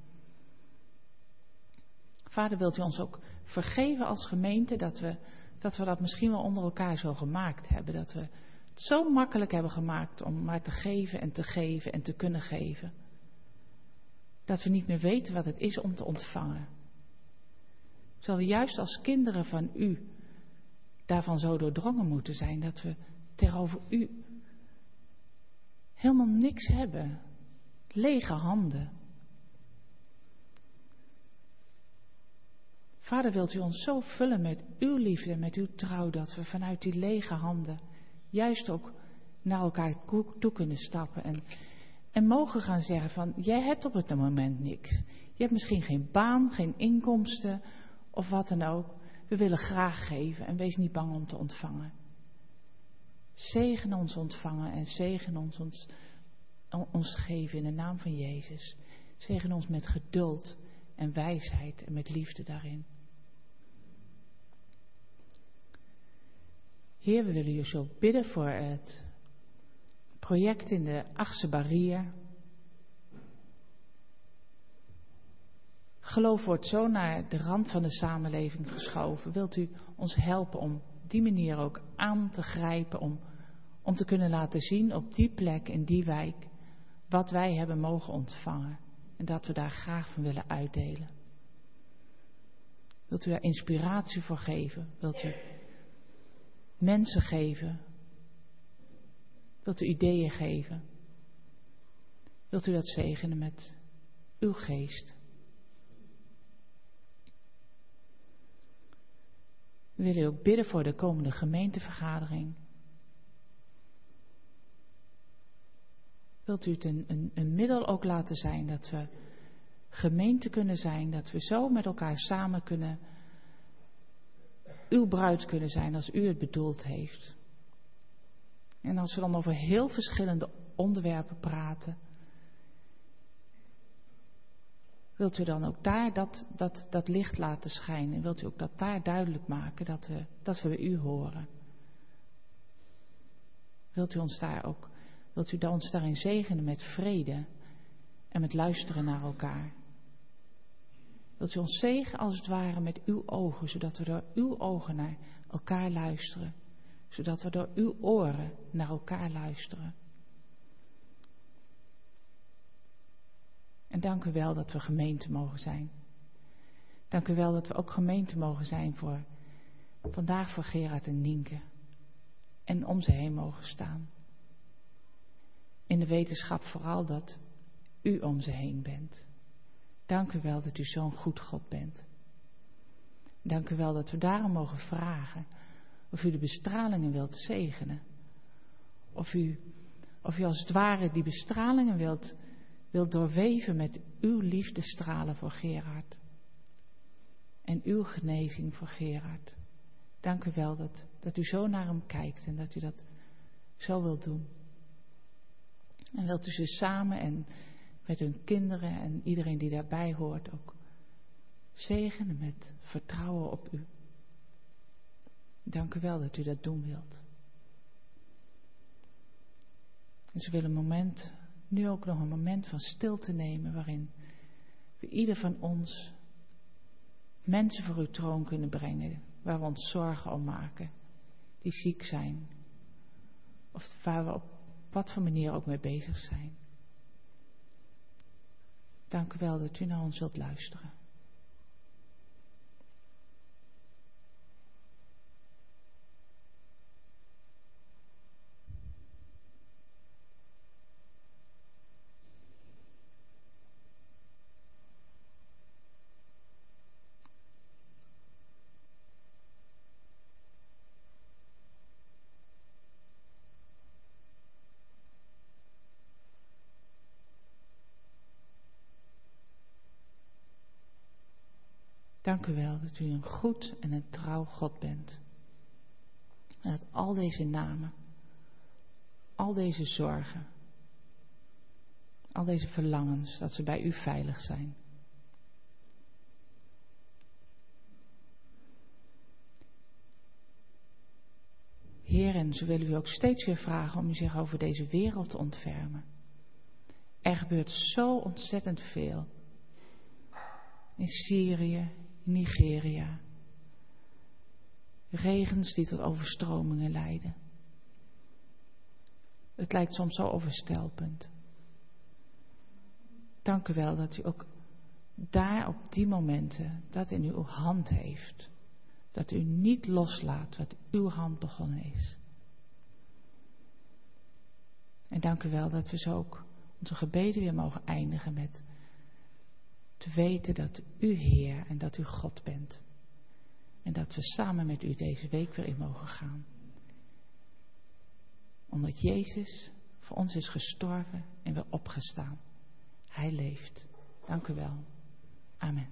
Vader, wilt u ons ook vergeven als gemeente dat we dat misschien wel onder elkaar zo gemaakt hebben. Dat we het zo makkelijk hebben gemaakt om maar te geven en te kunnen geven. Dat we niet meer weten wat het is om te ontvangen. Terwijl we juist als kinderen van u daarvan zo doordrongen moeten zijn dat we tegenover u helemaal niks hebben. Lege handen. Vader, wilt u ons zo vullen met uw liefde en met uw trouw dat we vanuit die lege handen juist ook naar elkaar toe kunnen stappen en mogen gaan zeggen van, jij hebt op het moment niks. Je hebt misschien geen baan, geen inkomsten of wat dan ook. We willen graag geven en wees niet bang om te ontvangen. Zegen ons ontvangen en zegen ons geven in de naam van Jezus. Zegen ons met geduld en wijsheid en met liefde daarin. Heer, we willen u zo bidden voor het project in de Achse Barrier. Geloof wordt zo naar de rand van de samenleving geschoven. Wilt u ons helpen om die manier ook aan te grijpen, om te kunnen laten zien op die plek, in die wijk, wat wij hebben mogen ontvangen. En dat we daar graag van willen uitdelen. Wilt u daar inspiratie voor geven? Wilt u mensen geven Wilt u ideeën geven? Wilt u dat zegenen met uw geest? We willen ook bidden voor de komende gemeentevergadering. Wilt u het een middel ook laten zijn dat we gemeente kunnen zijn, dat we zo met elkaar samen kunnen, uw bruid kunnen zijn als u het bedoeld heeft. En als we dan over heel verschillende onderwerpen praten, wilt u dan ook daar dat licht laten schijnen? Wilt u ook dat daar duidelijk maken dat we bij u horen? Wilt u ons daarin zegenen met vrede en met luisteren naar elkaar? Wilt u ons zegenen als het ware met uw ogen, zodat we door uw ogen naar elkaar luisteren? Zodat we door uw oren naar elkaar luisteren? En dank u wel dat we gemeente mogen zijn. Dank u wel dat we ook gemeente mogen zijn voor vandaag voor Gerard en Nienke. En om ze heen mogen staan. In de wetenschap vooral dat u om ze heen bent. Dank u wel dat u zo'n goed God bent. Dank u wel dat we daarom mogen vragen of u de bestralingen wilt zegenen. Of u als het ware die bestralingen wilt doorweven met uw liefdestralen voor Gerard. En uw genezing voor Gerard. Dank u wel dat u zo naar hem kijkt en dat u dat zo wilt doen. En wilt u ze samen en met hun kinderen en iedereen die daarbij hoort ook zegenen met vertrouwen op u. Dank u wel dat u dat doen wilt. En ze willen nu ook nog een moment van stilte nemen waarin we ieder van ons mensen voor uw troon kunnen brengen, waar we ons zorgen om maken, die ziek zijn, of waar we op wat voor manier ook mee bezig zijn. Dank u wel dat u naar ons wilt luisteren. Dank u wel dat u een goed en een trouw God bent. En dat al deze namen, al deze zorgen, al deze verlangens, dat ze bij u veilig zijn. Heer, en zo willen we ook steeds weer vragen om u zich over deze wereld te ontfermen. Er gebeurt zo ontzettend veel. In Syrië, in Nigeria. Regens die tot overstromingen leiden. Het lijkt soms zo overstelpend. Dank u wel dat u ook daar op die momenten dat in uw hand heeft. Dat u niet loslaat wat uw hand begonnen is. En dank u wel dat we zo ook onze gebeden weer mogen eindigen met te weten dat u Heer en dat u God bent. En dat we samen met u deze week weer in mogen gaan. Omdat Jezus voor ons is gestorven en weer opgestaan. Hij leeft. Dank u wel. Amen.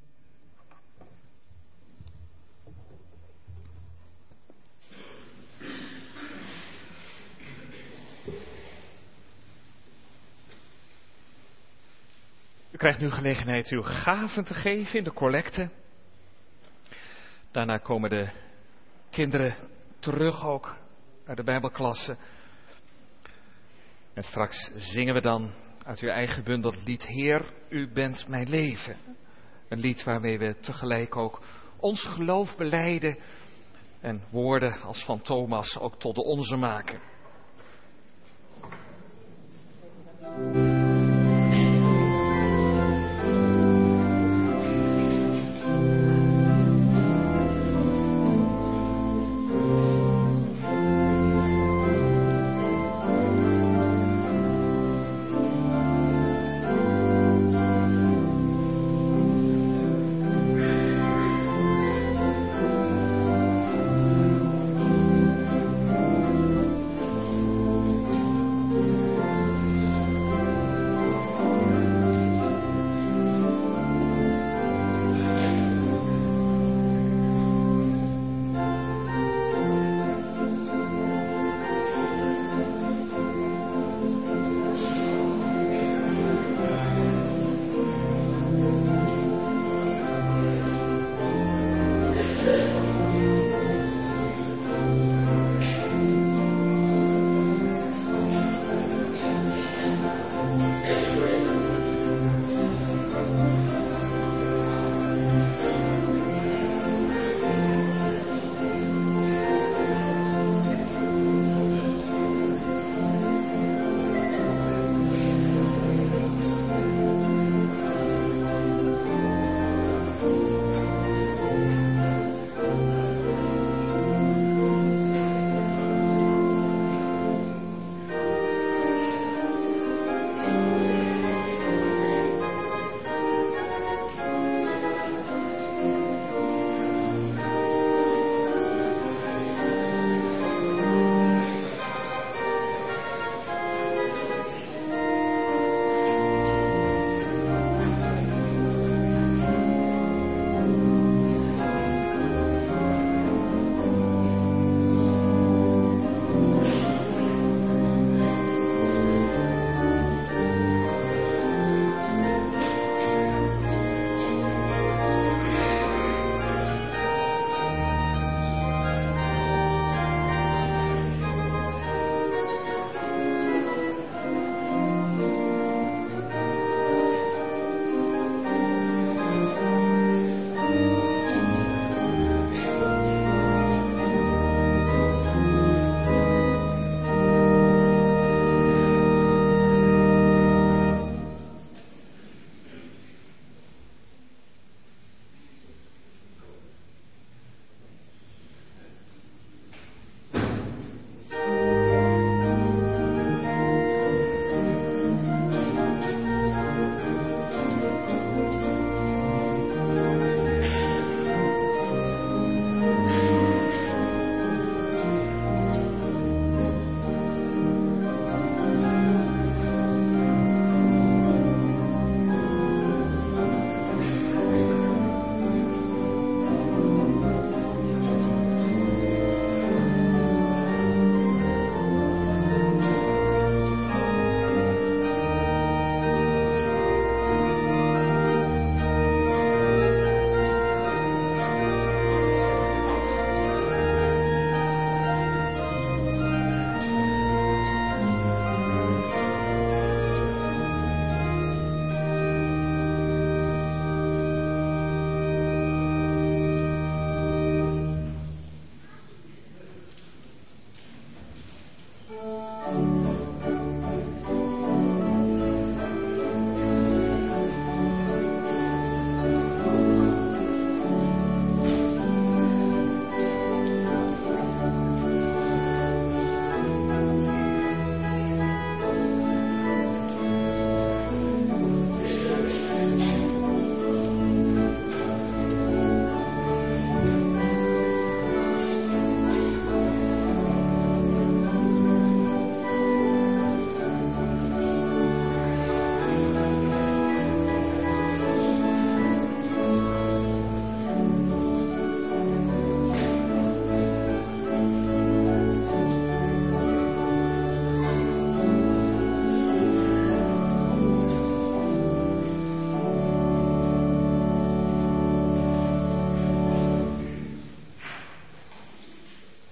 U krijgt nu gelegenheid uw gaven te geven in de collecte. Daarna komen de kinderen terug ook uit de Bijbelklasse. En straks zingen we dan uit uw eigen bundel het lied Heer, u bent mijn leven. Een lied waarmee we tegelijk ook ons geloof belijden en woorden als van Thomas ook tot de onze maken.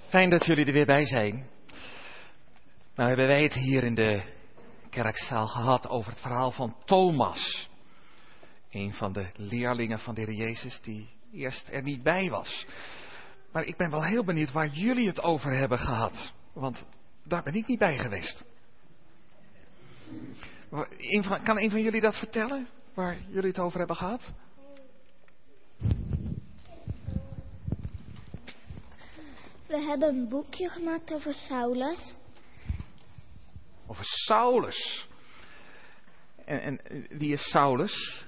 Fijn dat jullie er weer bij zijn. Nou hebben wij het hier in de kerkzaal gehad over het verhaal van Thomas. Een van de leerlingen van de Heer Jezus die eerst er niet bij was. Maar ik ben wel heel benieuwd waar jullie het over hebben gehad. Want daar ben ik niet bij geweest. Kan een van jullie dat vertellen? Waar jullie het over hebben gehad? We hebben een boekje gemaakt over Saulus. Over Saulus. En wie is Saulus?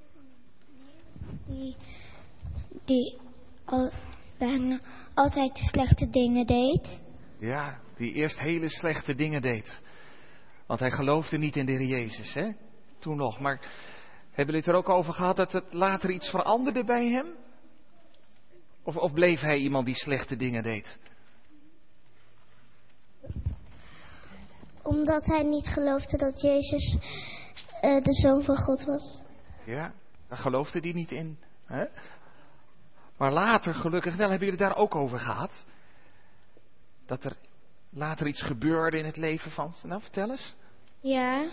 Die bijna altijd slechte dingen deed. Ja, die eerst hele slechte dingen deed. Want hij geloofde niet in de Heer Jezus, hè? Toen nog. Maar hebben jullie het er ook over gehad dat het later iets veranderde bij hem? Of bleef hij iemand die slechte dingen deed? Omdat hij niet geloofde dat Jezus de Zoon van God was. Ja, daar geloofde hij niet in. Hè? Maar later, gelukkig wel, hebben jullie daar ook over gehad? Dat er later iets gebeurde in het leven van... Nou, vertel eens. Ja.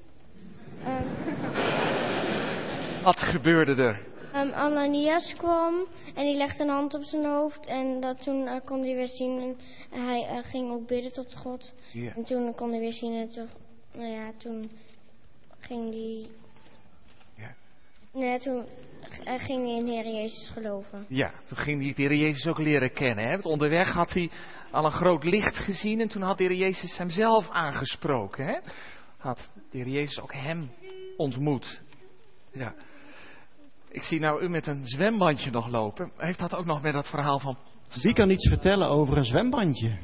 Wat gebeurde er? Ananias kwam en die legde een hand op zijn hoofd en toen kon hij weer zien en hij ging ook bidden tot God. Ja. En toen kon hij weer zien en toen ging hij... Ja. Nee, toen ging hij in de Heer Jezus geloven. Ja, toen ging hij de Heer Jezus ook leren kennen. Hè? Want onderweg had hij al een groot licht gezien en toen had de Heer Jezus hem zelf aangesproken. Hè? Had de Heer Jezus ook hem ontmoet. Ja. Ik zie nou u met een zwembandje nog lopen. Heeft dat ook nog met dat verhaal van... Wie kan iets vertellen over een zwembandje?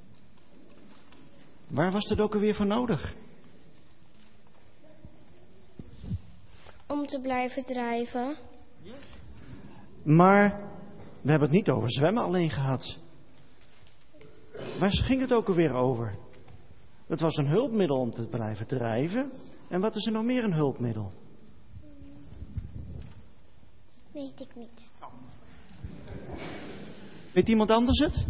Waar was het ook alweer voor nodig? Om te blijven drijven. Maar we hebben het niet over zwemmen alleen gehad. Waar ging het ook alweer over? Het was een hulpmiddel om te blijven drijven. En wat is er nog meer een hulpmiddel? Weet ik niet. Weet iemand anders het?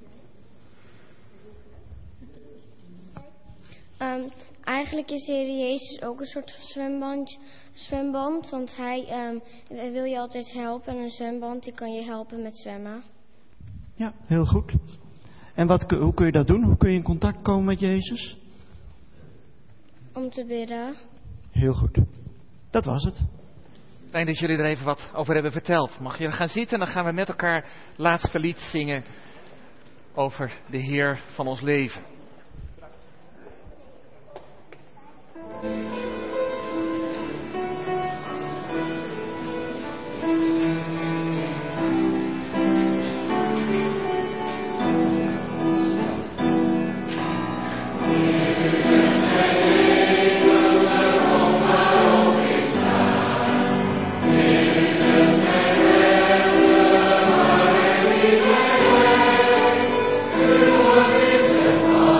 Eigenlijk is de Heer Jezus ook een soort zwemband, want hij wil je altijd helpen en een zwemband die kan je helpen met zwemmen. Ja, heel goed. En hoe kun je dat doen? Hoe kun je in contact komen met Jezus? Om te bidden. Heel goed. Dat was het. Fijn dat jullie er even wat over hebben verteld. Mag je gaan zitten en dan gaan we met elkaar het laatste lied zingen over de Heer van ons leven. Oh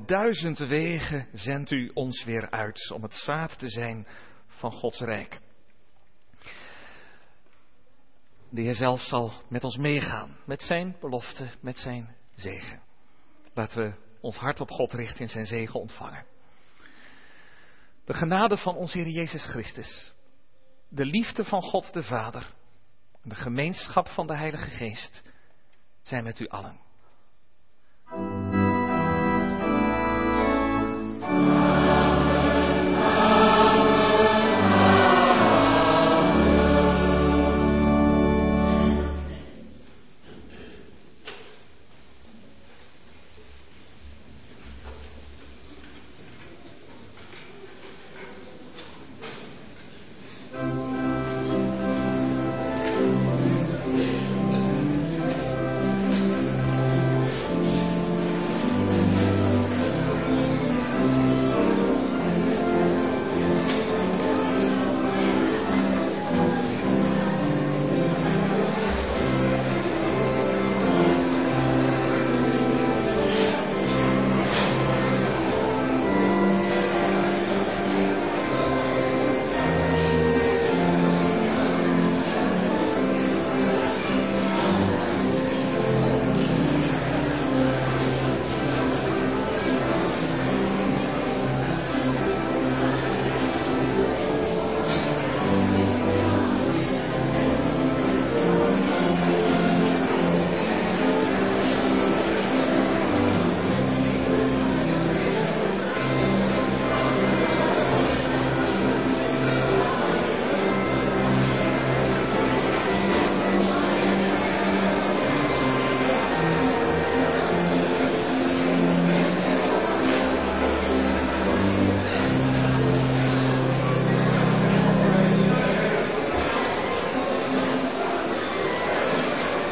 1000 wegen zendt u ons weer uit om het zaad te zijn van Gods rijk. De Heer zelf zal met ons meegaan, met zijn belofte, met zijn zegen. Laten we ons hart op God richten in zijn zegen ontvangen. De genade van onze Heer Jezus Christus, de liefde van God de Vader, en de gemeenschap van de Heilige Geest zijn met u allen.